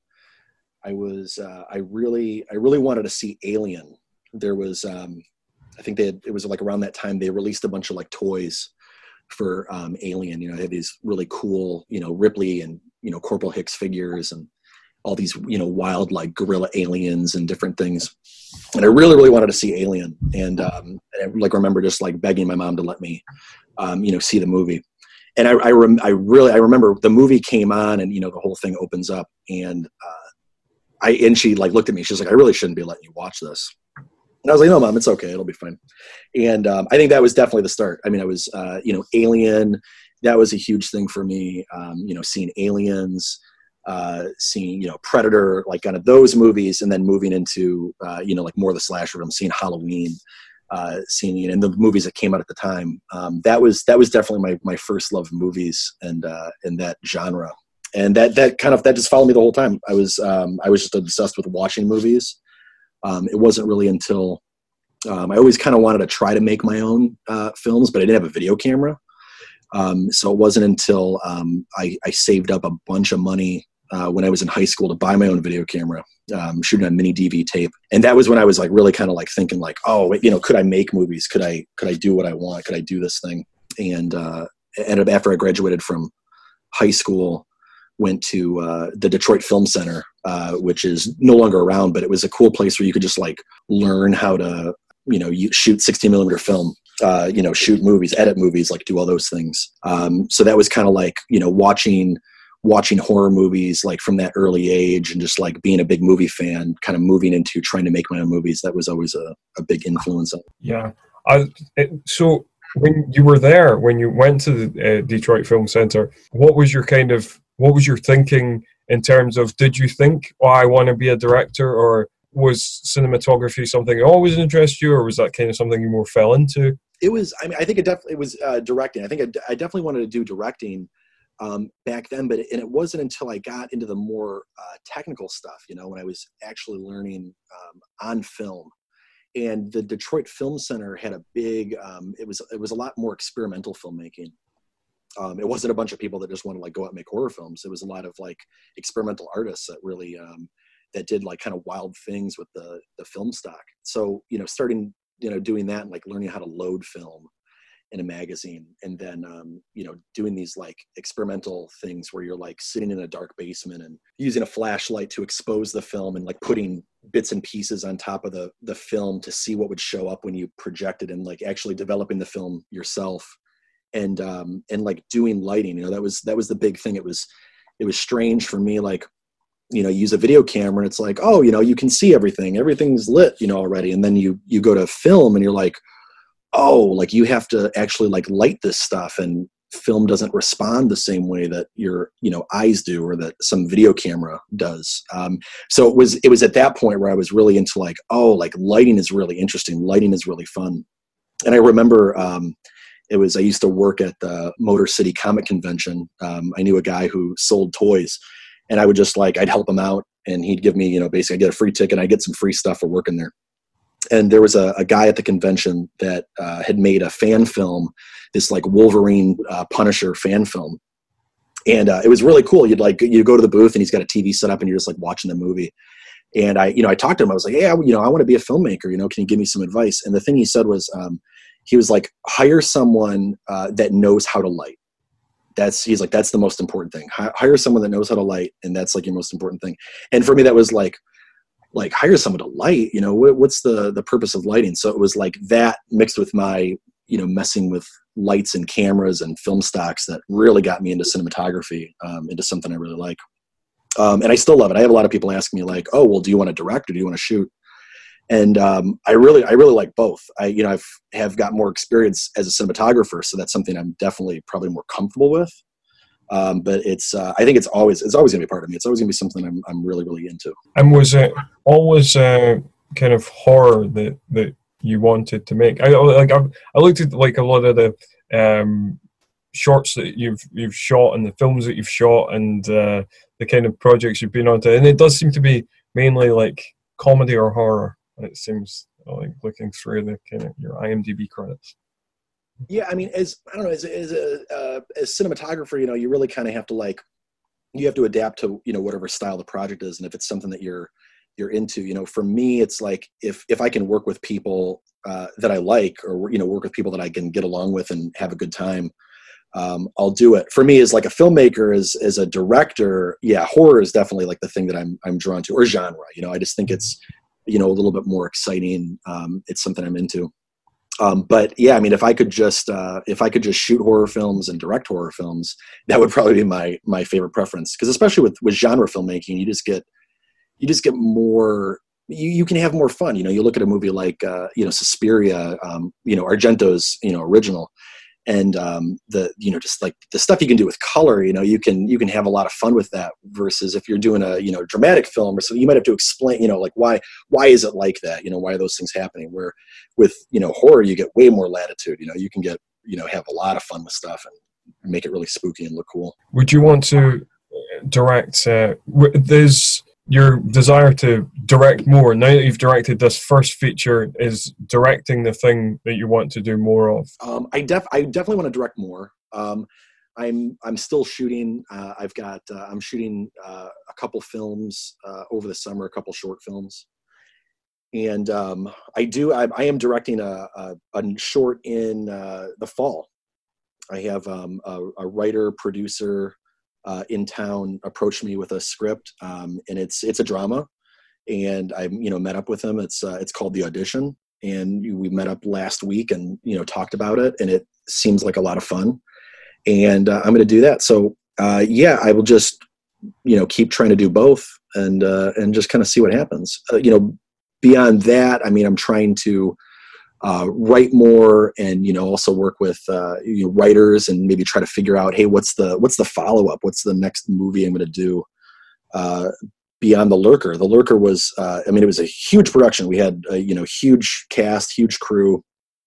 I was, uh, I really, I really wanted to see Alien. There was, um, I think they had, it was like around that time they released a bunch of like toys for, um, Alien, you know, they had these really cool, you know, Ripley and, you know, Corporal Hicks figures and all these, you know, wild, like gorilla aliens and different things. And I really, really wanted to see Alien. And, um, I like remember just like begging my mom to let me, um, you know, see the movie. And I, I, rem- I really, I remember the movie came on and, you know, the whole thing opens up and, uh, I, and she like looked at me, she was like, I really shouldn't be letting you watch this. And I was like, no, mom, it's okay. It'll be fine. And, um, I think that was definitely the start. I mean, I was, uh, you know, Alien, that was a huge thing for me. Um, you know, seeing Aliens, uh, seeing, you know, Predator, like kind of those movies, and then moving into, uh, you know, like more of the slasher film, seeing Halloween, uh, seeing, you know, and the movies that came out at the time. Um, that was, that was definitely my, my first love of movies and, uh, in that genre. And that, that kind of, that just followed me the whole time. I was, um, I was just obsessed with watching movies. Um, it wasn't really until, um, I always kind of wanted to try to make my own, uh, films, but I didn't have a video camera. Um, so it wasn't until, um, I, I saved up a bunch of money, uh, when I was in high school to buy my own video camera, um, shooting on mini D V tape. And that was when I was like, really kind of like thinking like, oh, you know, could I make movies? Could I, could I do what I want? Could I do this thing? And, uh, and after I graduated from high school, went to uh, the Detroit Film Center, uh, which is no longer around, but it was a cool place where you could just like learn how to, you know, you shoot sixteen millimeter film, uh, you know, shoot movies, edit movies, like do all those things. Um, so that was kind of like, you know, watching, watching horror movies like from that early age and just like being a big movie fan, kind of moving into trying to make my own movies. That was always a, a big influence. Yeah. I, it, so when you were there, when you went to the uh, Detroit Film Center, what was your kind of, what was your thinking in terms of, did you think, oh, I want to be a director, or was cinematography something that always interested you, or was that kind of something you more fell into? It was, I mean, I think it definitely it was uh, directing. I think I, I definitely wanted to do directing um, back then, but it, and it wasn't until I got into the more uh, technical stuff, you know, when I was actually learning um, on film. And the Detroit Film Center had a big, um, it was it was a lot more experimental filmmaking. Um, it wasn't a bunch of people that just want to like go out and make horror films. It was a lot of like experimental artists that really, um, that did like kind of wild things with the, the film stock. So, you know, starting, you know, doing that and like learning how to load film in a magazine, and then, um, you know, doing these like experimental things where you're like sitting in a dark basement and using a flashlight to expose the film and like putting bits and pieces on top of the, the film to see what would show up when you projected, and like actually developing the film yourself. And, um, and like doing lighting, you know, that was, that was the big thing. It was, it was strange for me, like, you know, use a video camera and it's like, oh, you know, you can see everything, everything's lit, you know, already. And then you, you go to film and you're like, oh, like you have to actually like light this stuff, and film doesn't respond the same way that your, you know, eyes do, or that some video camera does. Um, so it was, it was at that point where I was really into like, oh, like lighting is really interesting. Lighting is really fun. And I remember, um, It was, I used to work at the Motor City Comic Convention. Um, I knew a guy who sold toys, and I would just like, I'd help him out, and he'd give me, you know, basically I'd get a free ticket, and I'd get some free stuff for working there. And there was a, a guy at the convention that uh, had made a fan film, this like Wolverine uh, Punisher fan film. And uh, it was really cool. You'd like, you go to the booth and he's got a T V set up and you're just like watching the movie. And I, you know, I talked to him, I was like, hey, I, you know, I want to be a filmmaker, you know, can you give me some advice? And the thing he said was, um, he was like, hire someone uh, that knows how to light. That's, he's like, that's the most important thing. H- hire someone that knows how to light. And that's like your most important thing. And for me, that was like, like hire someone to light, you know, what, what's the, the purpose of lighting? So it was like that mixed with my, you know, messing with lights and cameras and film stocks that really got me into cinematography, um, into something I really like. Um, and I still love it. I have a lot of people ask me like, oh, well, do you want to direct or do you want to shoot? And um, I really, I really like both. I, you know, I've have got more experience as a cinematographer, so that's something I'm definitely probably more comfortable with. Um, but it's, uh, I think it's always, it's always gonna be part of me. It's always gonna be something I'm, I'm really, really into. And was it always uh, kind of horror that that you wanted to make? I like, I, I looked at like a lot of the um, shorts that you've you've shot and the films that you've shot and uh, the kind of projects you've been onto, and it does seem to be mainly like comedy or horror. It seems like looking through the kind of your IMDb credits. Yeah, I mean, as I don't know, as as a uh, as cinematographer, you know, you really kind of have to like, you have to adapt to, you know, whatever style the project is, and if it's something that you're you're into, you know, for me, it's like if if I can work with people uh, that I like, or you know, work with people that I can get along with and have a good time, um, I'll do it. For me, as like a filmmaker, as as a director, yeah, horror is definitely like the thing that I'm I'm drawn to, or genre. You know, I just think it's, you know, a little bit more exciting. Um, it's something I'm into. Um, but yeah, I mean, if I could just, uh, if I could just shoot horror films and direct horror films, that would probably be my, my favorite preference. Cause especially with, with genre filmmaking, you just get, you just get more, you, you can have more fun. You know, you look at a movie like, uh, you know, Suspiria, um, you know, Argento's, you know, original, and um, the, you know, just like the stuff you can do with color, you know, you can, you can have a lot of fun with that versus if you're doing a, you know, dramatic film or something, you might have to explain, you know, like why, why is it like that? You know, why are those things happening? Where with, you know, horror, you get way more latitude, you know, you can get, you know, have a lot of fun with stuff and make it really spooky and look cool. Would you want to direct, uh, there's your desire to direct more, now that you've directed this first feature, is directing the thing that you want to do more of? Um, I def I definitely want to direct more. Um, I'm I'm still shooting. Uh, I've got uh, I'm shooting uh, a couple films uh, over the summer, a couple short films, and um, I do I, I am directing a, a, a short in uh, the fall. I have um, a, a writer producer uh, in town approached me with a script, um, and it's it's a drama, and I you know met up with him. It's uh, it's called The Audition, and we met up last week and you know talked about it, and it seems like a lot of fun, and uh, I'm going to do that. So uh, yeah, I will just you know keep trying to do both, and uh, and just kind of see what happens. Uh, you know, beyond that, I mean, I'm trying to Uh, write more, and you know also work with uh, you know, writers, and maybe try to figure out, hey, what's the what's the follow up? What's the next movie I'm going to do uh, beyond The Lurker? The Lurker was, uh, I mean, it was a huge production. We had a, you know huge cast, huge crew.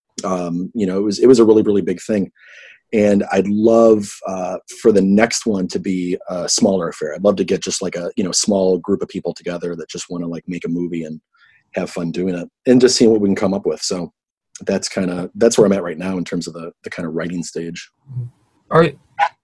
Um, you know, it was it was a really really big thing, and I'd love uh, for the next one to be a smaller affair. I'd love to get just like a you know small group of people together that just want to like make a movie and have fun doing it, and just seeing what we can come up with. So that's kind of that's where I'm at right now in terms of the the kind of writing stage. All right,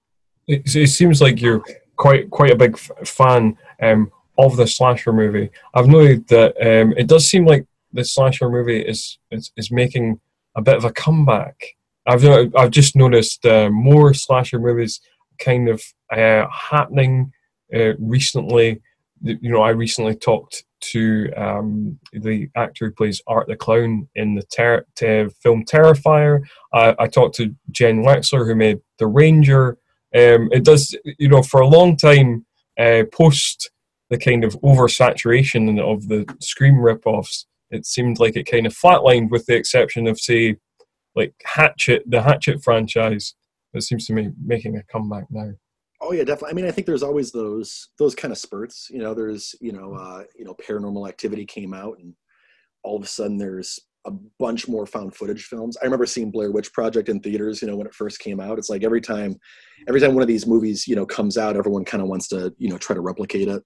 it, it seems like you're quite quite a big f- fan um, of the slasher movie. I've noted that um, it does seem like the slasher movie is is, is making a bit of a comeback. I've I've just noticed uh, more slasher movies kind of uh, happening uh, recently. You know, I recently talked to um, the actor who plays Art the Clown in the ter- te- film Terrifier. Uh, I talked to Jen Wexler, who made The Ranger. Um, it does, you know, for a long time, uh, post the kind of oversaturation of the Scream ripoffs, it seemed like it kind of flatlined, with the exception of, say, like Hatchet, the Hatchet franchise, that seems to be making a comeback now. Oh yeah, definitely. I mean, I think there's always those those kind of spurts. You know, there's you know uh, you know Paranormal Activity came out, and all of a sudden there's a bunch more found footage films. I remember seeing Blair Witch Project in theaters. You know, when it first came out, it's like every time, every time one of these movies you know comes out, everyone kind of wants to you know try to replicate it.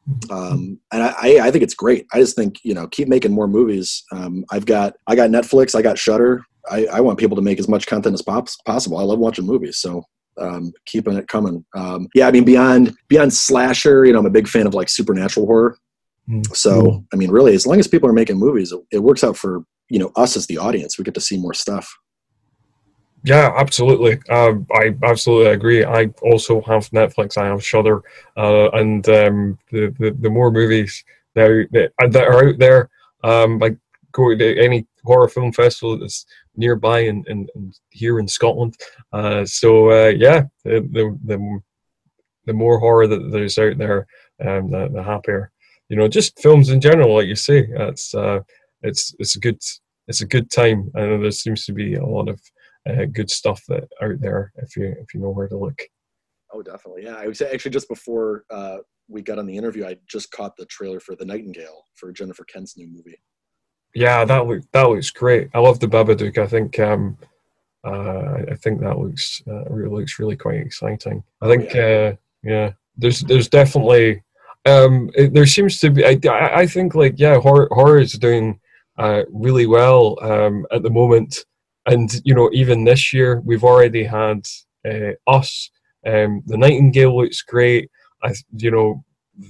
Um, and I, I think it's great. I just think you know keep making more movies. Um, I've got I got Netflix, I got Shudder. I, I want people to make as much content as pop- possible. I love watching movies, so. Um, keeping it coming. Um, yeah, I mean, beyond beyond slasher, you know, I'm a big fan of like supernatural horror. Mm-hmm. So, I mean, really, as long as people are making movies, it, it works out for you know us as the audience. We get to see more stuff. Yeah, absolutely. Uh, I absolutely agree. I also have Netflix. I have Shudder, uh, and um, the, the the more movies now that, that are out there, um, like go to any horror film festival that's nearby and, and, and here in Scotland. Uh, so uh, yeah, the, the the the more horror that there's out there, um, the, the happier. You know, just films in general, like you say, it's uh, it's it's a good it's a good time. I know there seems to be a lot of uh, good stuff that out there if you if you know where to look. Oh, definitely. Yeah, I was actually just before uh, we got on the interview, I just caught the trailer for The Nightingale for Jennifer Kent's new movie. Yeah, that look that looks great. I love the Babadook. I think um, uh, I think that looks uh, really looks really quite exciting. I think Oh, yeah. uh, yeah, there's there's definitely um, it, there seems to be. I, I think like yeah, horror horror is doing uh, really well um, at the moment, and you know even this year we've already had uh, Us. Um, the Nightingale looks great. I you know.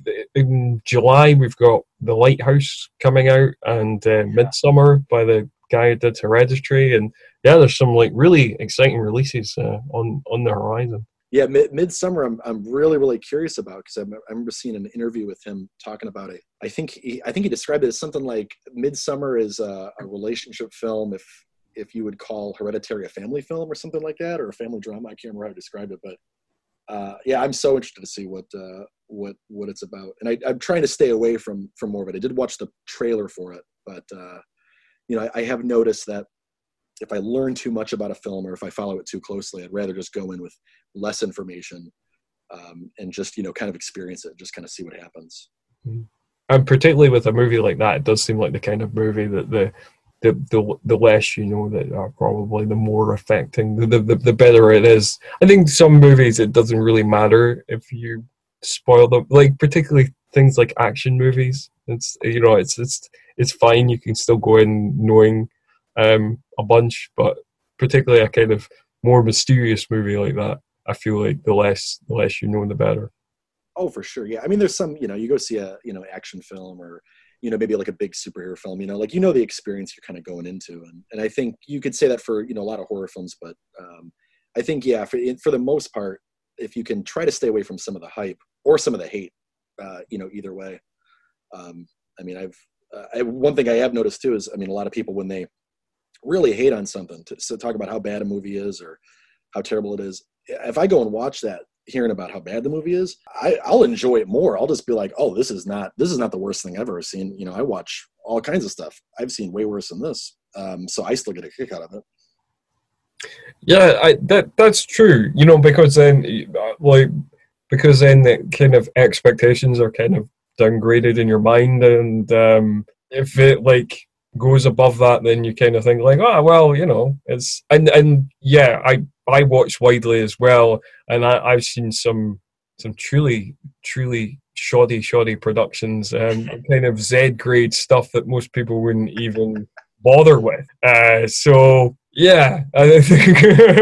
In July, we've got The Lighthouse coming out and uh, Midsummer by the guy who did Hereditary, and yeah, there's some like really exciting releases uh, on on the horizon. Yeah, Mid- Midsummer, I'm I'm really really curious about because I, I remember seeing an interview with him talking about it. I think he, I think he described it as something like Midsummer is a, a relationship film, if if you would call Hereditary a family film or something like that, or a family drama. I can't remember how to describe it, but uh, yeah, I'm so interested to see what uh, what what it's about, and I, I'm trying to stay away from from more of it. I did watch the trailer for it, but uh, you know, I, I have noticed that if I learn too much about a film or if I follow it too closely, I'd rather just go in with less information um, and just, you know, kind of experience it, just kind of see what happens. And particularly with a movie like that, it does seem like the kind of movie that the the the, the less you know that are probably the more affecting, the, the the better it is. I think some movies it doesn't really matter if you spoil them, like particularly things like action movies. It's you know it's it's it's fine. You can still go in knowing um, a bunch, but particularly a kind of more mysterious movie like that, I feel like the less the less you know, the better. Oh, for sure. Yeah. I mean, there's some, you know, you go see a, you know, action film or, you know, maybe like a big superhero film, you know, like, you know, the experience you're kind of going into. And, and I think you could say that for, you know, a lot of horror films, but um, I think, yeah, for, for the most part, if you can try to stay away from some of the hype or some of the hate, uh, you know, either way. Um, I mean, I've, uh, I, one thing I have noticed too is, I mean, a lot of people, when they really hate on something to, to talk about how bad a movie is or how terrible it is, if I go and watch that, hearing about how bad the movie is, I, I'll enjoy it more. I'll just be like, oh, this is not this is not the worst thing I've ever seen. You know, I watch all kinds of stuff. I've seen way worse than this. Um, so I still get a kick out of it. Yeah, I, that that's true. You know, because then like because then the kind of expectations are kind of downgraded in your mind, and um, if it like goes above that, then you kind of think like, oh well, you know, it's and and yeah, I. I watch widely as well, and I, I've seen some some truly truly shoddy shoddy productions, um, kind of Z grade stuff that most people wouldn't even bother with. Uh, so yeah, I think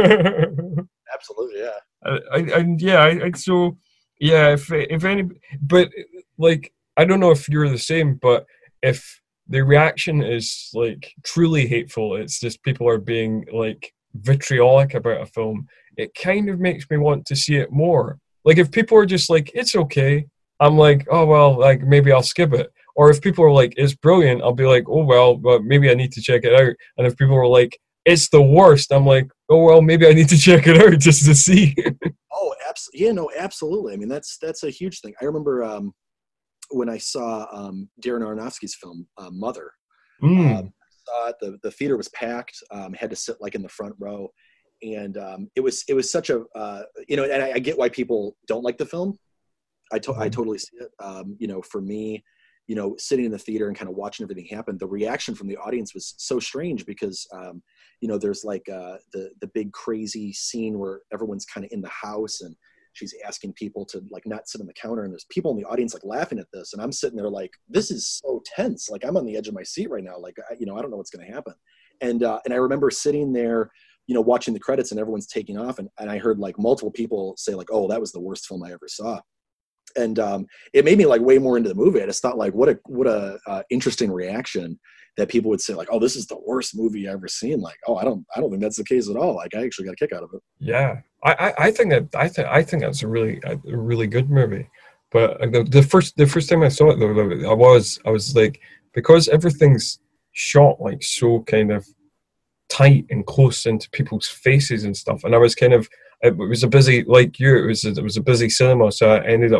absolutely, yeah, I, I, and yeah, I, I, so yeah, if if any, but like I don't know if you're the same, but if the reaction is like truly hateful, it's just people are being like vitriolic about a film, it kind of makes me want to see it more. Like if people are just like, it's okay, I'm like, oh well, like maybe I'll skip it. Or if people are like, it's brilliant, I'll be like, oh well, but maybe I need to check it out. And if people are like, it's the worst, I'm like, oh well, maybe I need to check it out just to see. Oh, absolutely. Yeah, no, absolutely. I mean, that's that's a huge thing. I remember um, when I saw um, Darren Aronofsky's film uh, Mother. Mm. Um, saw it, the the theater was packed. Um, had to sit like in the front row, and um, it was it was such a uh, you know, and I, I get why people don't like the film. I to- I totally see it. Um, you know, for me, you know, sitting in the theater and kind of watching everything happen, the reaction from the audience was so strange because um, you know, there's like uh, the the big crazy scene where everyone's kind of in the house and she's asking people to like not sit on the counter, and there's people in the audience like laughing at this, and I'm sitting there like, this is so tense. Like I'm on the edge of my seat right now. Like I, you know, I don't know what's going to happen. And uh, and I remember sitting there, you know, watching the credits and everyone's taking off, and, and I heard like multiple people say like, oh, that was the worst film I ever saw. And um, it made me like way more into the movie. I just thought like, what a what a uh, interesting reaction that people would say like, oh, this is the worst movie I've ever seen. Like, oh, I don't I don't think that's the case at all. Like I actually got a kick out of it. Yeah, I, I, I think that I think I think that's a really a really good movie. But the, the first the first time I saw it though, I was I was like, because everything's shot like so kind of tight and close into people's faces and stuff, and I was kind of, it was a busy, like you, it was a, it was a busy cinema, so I ended up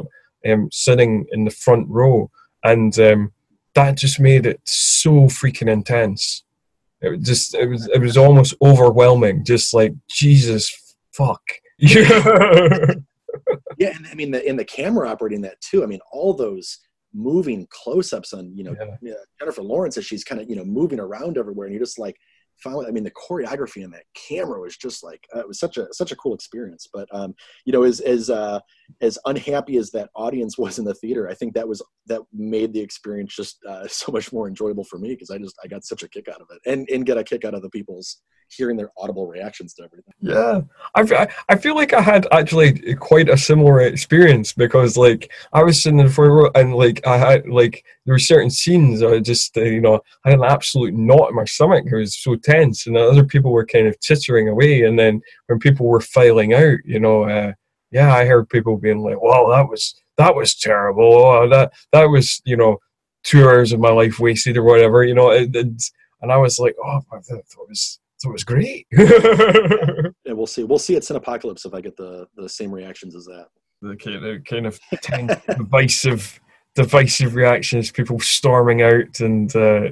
um, sitting in the front row, and um, that just made it so freaking intense. It was just, it was, it was almost overwhelming. Just like, Jesus, fuck. Yeah. Yeah, and I mean, the, in the camera operating that too. I mean, all those moving close-ups on, you know, yeah. Jennifer Lawrence as she's kind of, you know, moving around everywhere, and you're just like, finally, I mean, the choreography on that camera was just like, uh, it was such a such a cool experience. But um, you know, as as uh, as unhappy as that audience was in the theater, I think that was that made the experience just uh, so much more enjoyable for me, because I just I got such a kick out of it, and and get a kick out of the people's hearing their audible reactions to everything. Yeah, I I feel like I had actually quite a similar experience, because like I was sitting in the front row, and like I had like there were certain scenes I just uh, you know I had an absolute knot in my stomach. It was so tense, and other people were kind of tittering away. And then when people were filing out, you know, uh, yeah, I heard people being like, "Wow, that was that was terrible. Oh, that that was you know two hours of my life wasted," or whatever. You know, it, it, and I was like, "Oh, that was." So it was great. Yeah, we'll see. We'll see at Cinepocalypse if I get the, the same reactions as that. The kind of, kind of tense, divisive, divisive reactions, people storming out, and uh,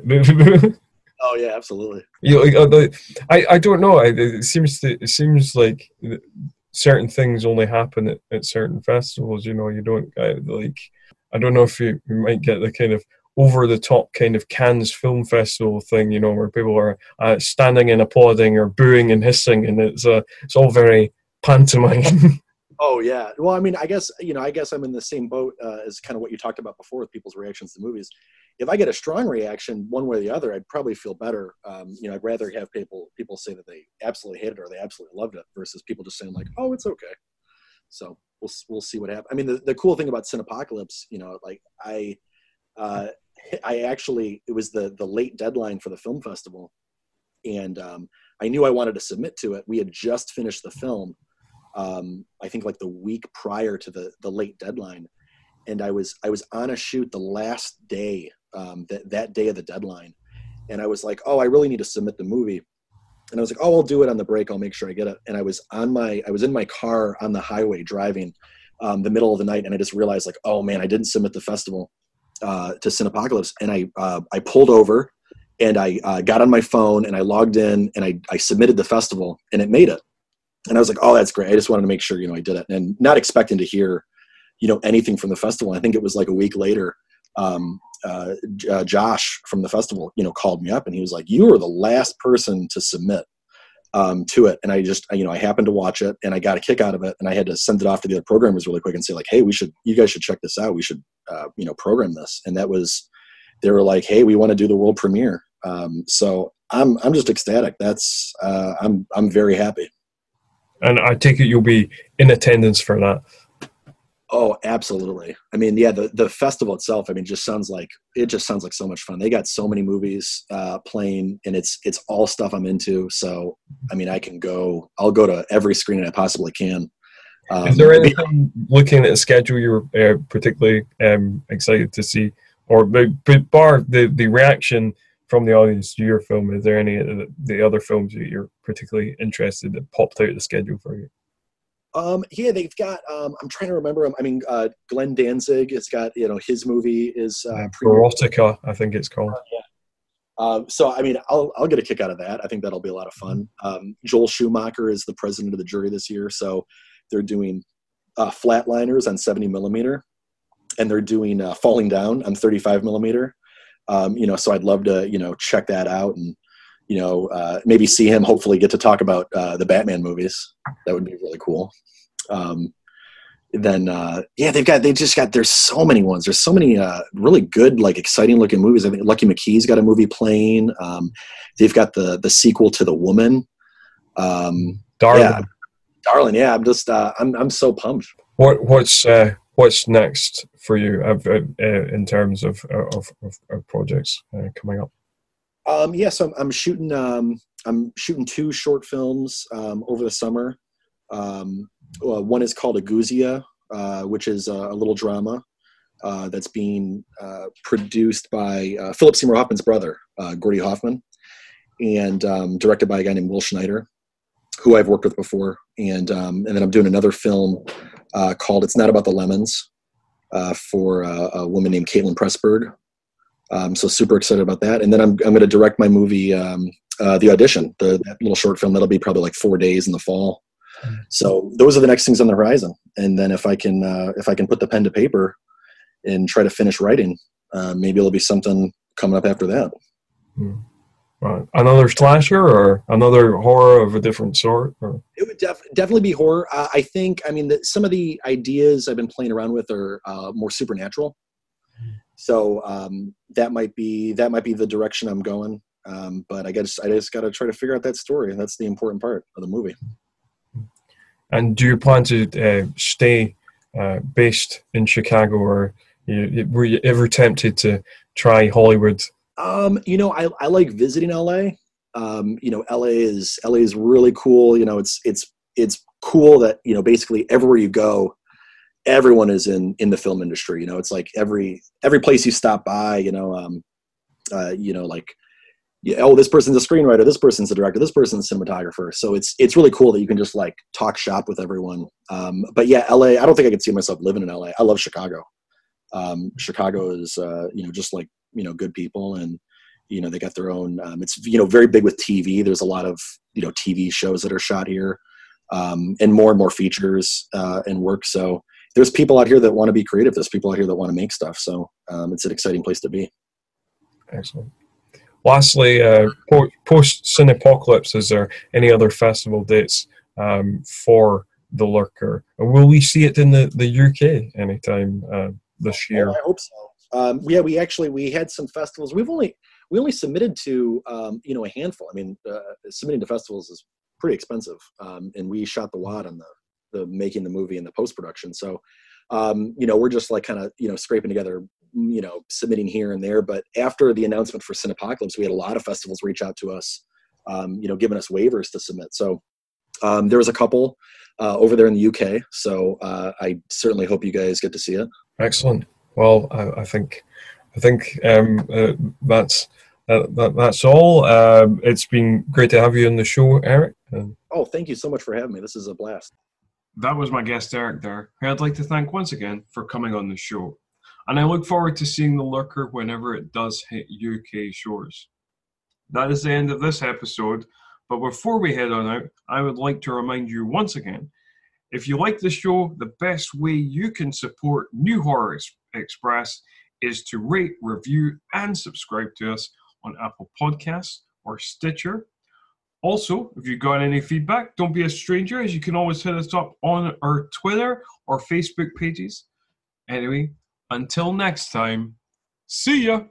oh yeah, absolutely. You know, I I don't know. It seems to, it seems like certain things only happen at, at certain festivals. You know, you don't like. I don't know if you, you might get the kind of over-the-top kind of Cannes Film Festival thing, you know, where people are uh, standing and applauding or booing and hissing, and it's uh, it's all very pantomime. Oh yeah, well, I mean, I guess you know, I guess I'm in the same boat uh, as kind of what you talked about before with people's reactions to movies. If I get a strong reaction one way or the other, I'd probably feel better. Um, you know, I'd rather have people people say that they absolutely hated it or they absolutely loved it, versus people just saying like, "Oh, it's okay." So we'll we'll see what happens. I mean, the the cool thing about Cinepocalypse, you know, like I. Uh, I actually, it was the the late deadline for the film festival, and um, I knew I wanted to submit to it. We had just finished the film, um, I think like the week prior to the the late deadline, and I was I was on a shoot the last day, um, that that day of the deadline, and I was like, oh, I really need to submit the movie, and I was like, oh, I'll do it on the break. I'll make sure I get it. And I was on my I was in my car on the highway driving, um, the middle of the night, and I just realized like, oh man, I didn't submit the festival. Uh, to Cinepocalypse, and I uh, I pulled over, and I uh, got on my phone, and I logged in, and I, I submitted the festival, and it made it. And I was like, oh, that's great. I just wanted to make sure, you know, I did it, and not expecting to hear, you know, anything from the festival. I think it was like a week later, um, uh, uh, Josh from the festival, you know, called me up, and he was like, you were the last person to submit um, to it. And I just, you know, I happened to watch it, and I got a kick out of it, and I had to send it off to the other programmers really quick and say like, hey, we should, you guys should check this out. We should, uh, you know, program this. And that was, they were like, hey, we want to do the world premiere. Um, so I'm, I'm just ecstatic. That's, uh, I'm, I'm very happy. And I take it you'll be in attendance for that. Oh, absolutely. I mean, yeah, the, the festival itself, I mean, just sounds like, it just sounds like so much fun. They got so many movies uh, playing, and it's, it's all stuff I'm into. So, I mean, I can go, I'll go to every screening I possibly can. Um, Is there anything, looking at the schedule, you're uh, particularly um, excited to see, or but bar the, the reaction from the audience to your film, is there any of the, the other films that you're particularly interested that popped out of the schedule for you? Um, yeah, they've got, um, I'm trying to remember them. I mean, uh, Glenn Danzig has got, you know, his movie is, uh, Erotica, I think it's called. Uh, yeah. Uh, so, I mean, I'll, I'll get a kick out of that. I think that'll be a lot of fun. Um, Joel Schumacher is the president of the jury this year. So they're doing, uh, Flatliners on seventy millimeter, and they're doing, uh, Falling Down on thirty-five millimeter. Um, you know, so I'd love to, you know, check that out, and, you know, uh, maybe see him, hopefully get to talk about uh, the Batman movies. That would be really cool. Um, then, uh, yeah, they've got, they just got, there's so many ones. There's so many uh, really good, like exciting looking movies. I think Lucky McKee's got a movie playing. Um, they've got the the sequel to The Woman. Um, Darling. Yeah, Darling. Yeah, I'm just, uh, I'm I'm so pumped. What what's uh, what's next for you uh, uh, in terms of of, of, of projects uh, coming up? Um, yes, yeah, so I'm, I'm shooting. Um, I'm shooting two short films um, over the summer. Um, well, one is called Aguzia, uh, which is a, a little drama uh, that's being uh, produced by uh, Philip Seymour Hoffman's brother, uh, Gordy Hoffman, and um, directed by a guy named Will Schneider, who I've worked with before. And um, and then I'm doing another film uh, called It's Not About the Lemons, uh, for uh, a woman named Caitlin Pressburg. Um, so super excited about that. And then I'm I'm going to direct my movie, um, uh, The Audition, the that little short film that'll be probably like four days in the fall. So those are the next things on the horizon. And then if I can uh, if I can put the pen to paper and try to finish writing, uh, maybe it'll be something coming up after that. Hmm. Right. Another slasher or another horror of a different sort? Or? It would def- definitely be horror. Uh, I think, I mean, the, some of the ideas I've been playing around with are uh, more supernatural. So um, that might be that might be the direction I'm going. Um, but I guess I just got to try to figure out that story, and that's the important part of the movie. And do you plan to uh, stay uh, based in Chicago, or you, were you ever tempted to try Hollywood? Um, you know, I, I like visiting L A. Um, you know, L A is L A is really cool. You know, it's it's it's cool that, you know, basically everywhere you go, everyone is in in the film industry. You know, it's like every every place you stop by, you know, um, uh, you know, like, yeah, oh, this person's a screenwriter, this person's a director, this person's a cinematographer. So it's it's really cool that you can just like talk shop with everyone. Um, but yeah, L A, I don't think I could see myself living in L A. I love Chicago. Um, Chicago is, uh, you know, just like, you know, good people, and, you know, they got their own, um, it's, you know, very big with T V. There's a lot of, you know, T V shows that are shot here, um, and more and more features, uh, and work. So there's people out here that want to be creative. There's people out here that want to make stuff. So, um, it's an exciting place to be. Excellent. Lastly, uh, post Cinepocalypse, is there any other festival dates, um, for The Lurker? Will we see it in the, the U K anytime, uh, this year? Oh, I hope so. Um, yeah, we actually, we had some festivals. We've only, we only submitted to, um, you know, a handful. I mean, uh, submitting to festivals is pretty expensive. Um, and we shot the wad on the, the making the movie and the post-production. So, um, you know, we're just like kind of, you know, scraping together, you know, submitting here and there. But after the announcement for Cinepocalypse, we had a lot of festivals reach out to us, um, you know, giving us waivers to submit. So um, there was a couple uh, over there in the U K. So uh, I certainly hope you guys get to see it. Excellent. Well, I, I think, I think um, uh, that's uh, that, that's all. Um, it's been great to have you on the show, Eric. Um, oh, thank you so much for having me. This is a blast. That was my guest, Eric, there, who I'd like to thank once again for coming on the show. And I look forward to seeing The Lurker whenever it does hit U K shores. That is the end of this episode. But before we head on out, I would like to remind you once again, if you like the show, the best way you can support New Horror Express is to rate, review, and subscribe to us on Apple Podcasts or Stitcher. Also, if you've got any feedback, don't be a stranger, as you can always hit us up on our Twitter or Facebook pages. Anyway, until next time, see ya!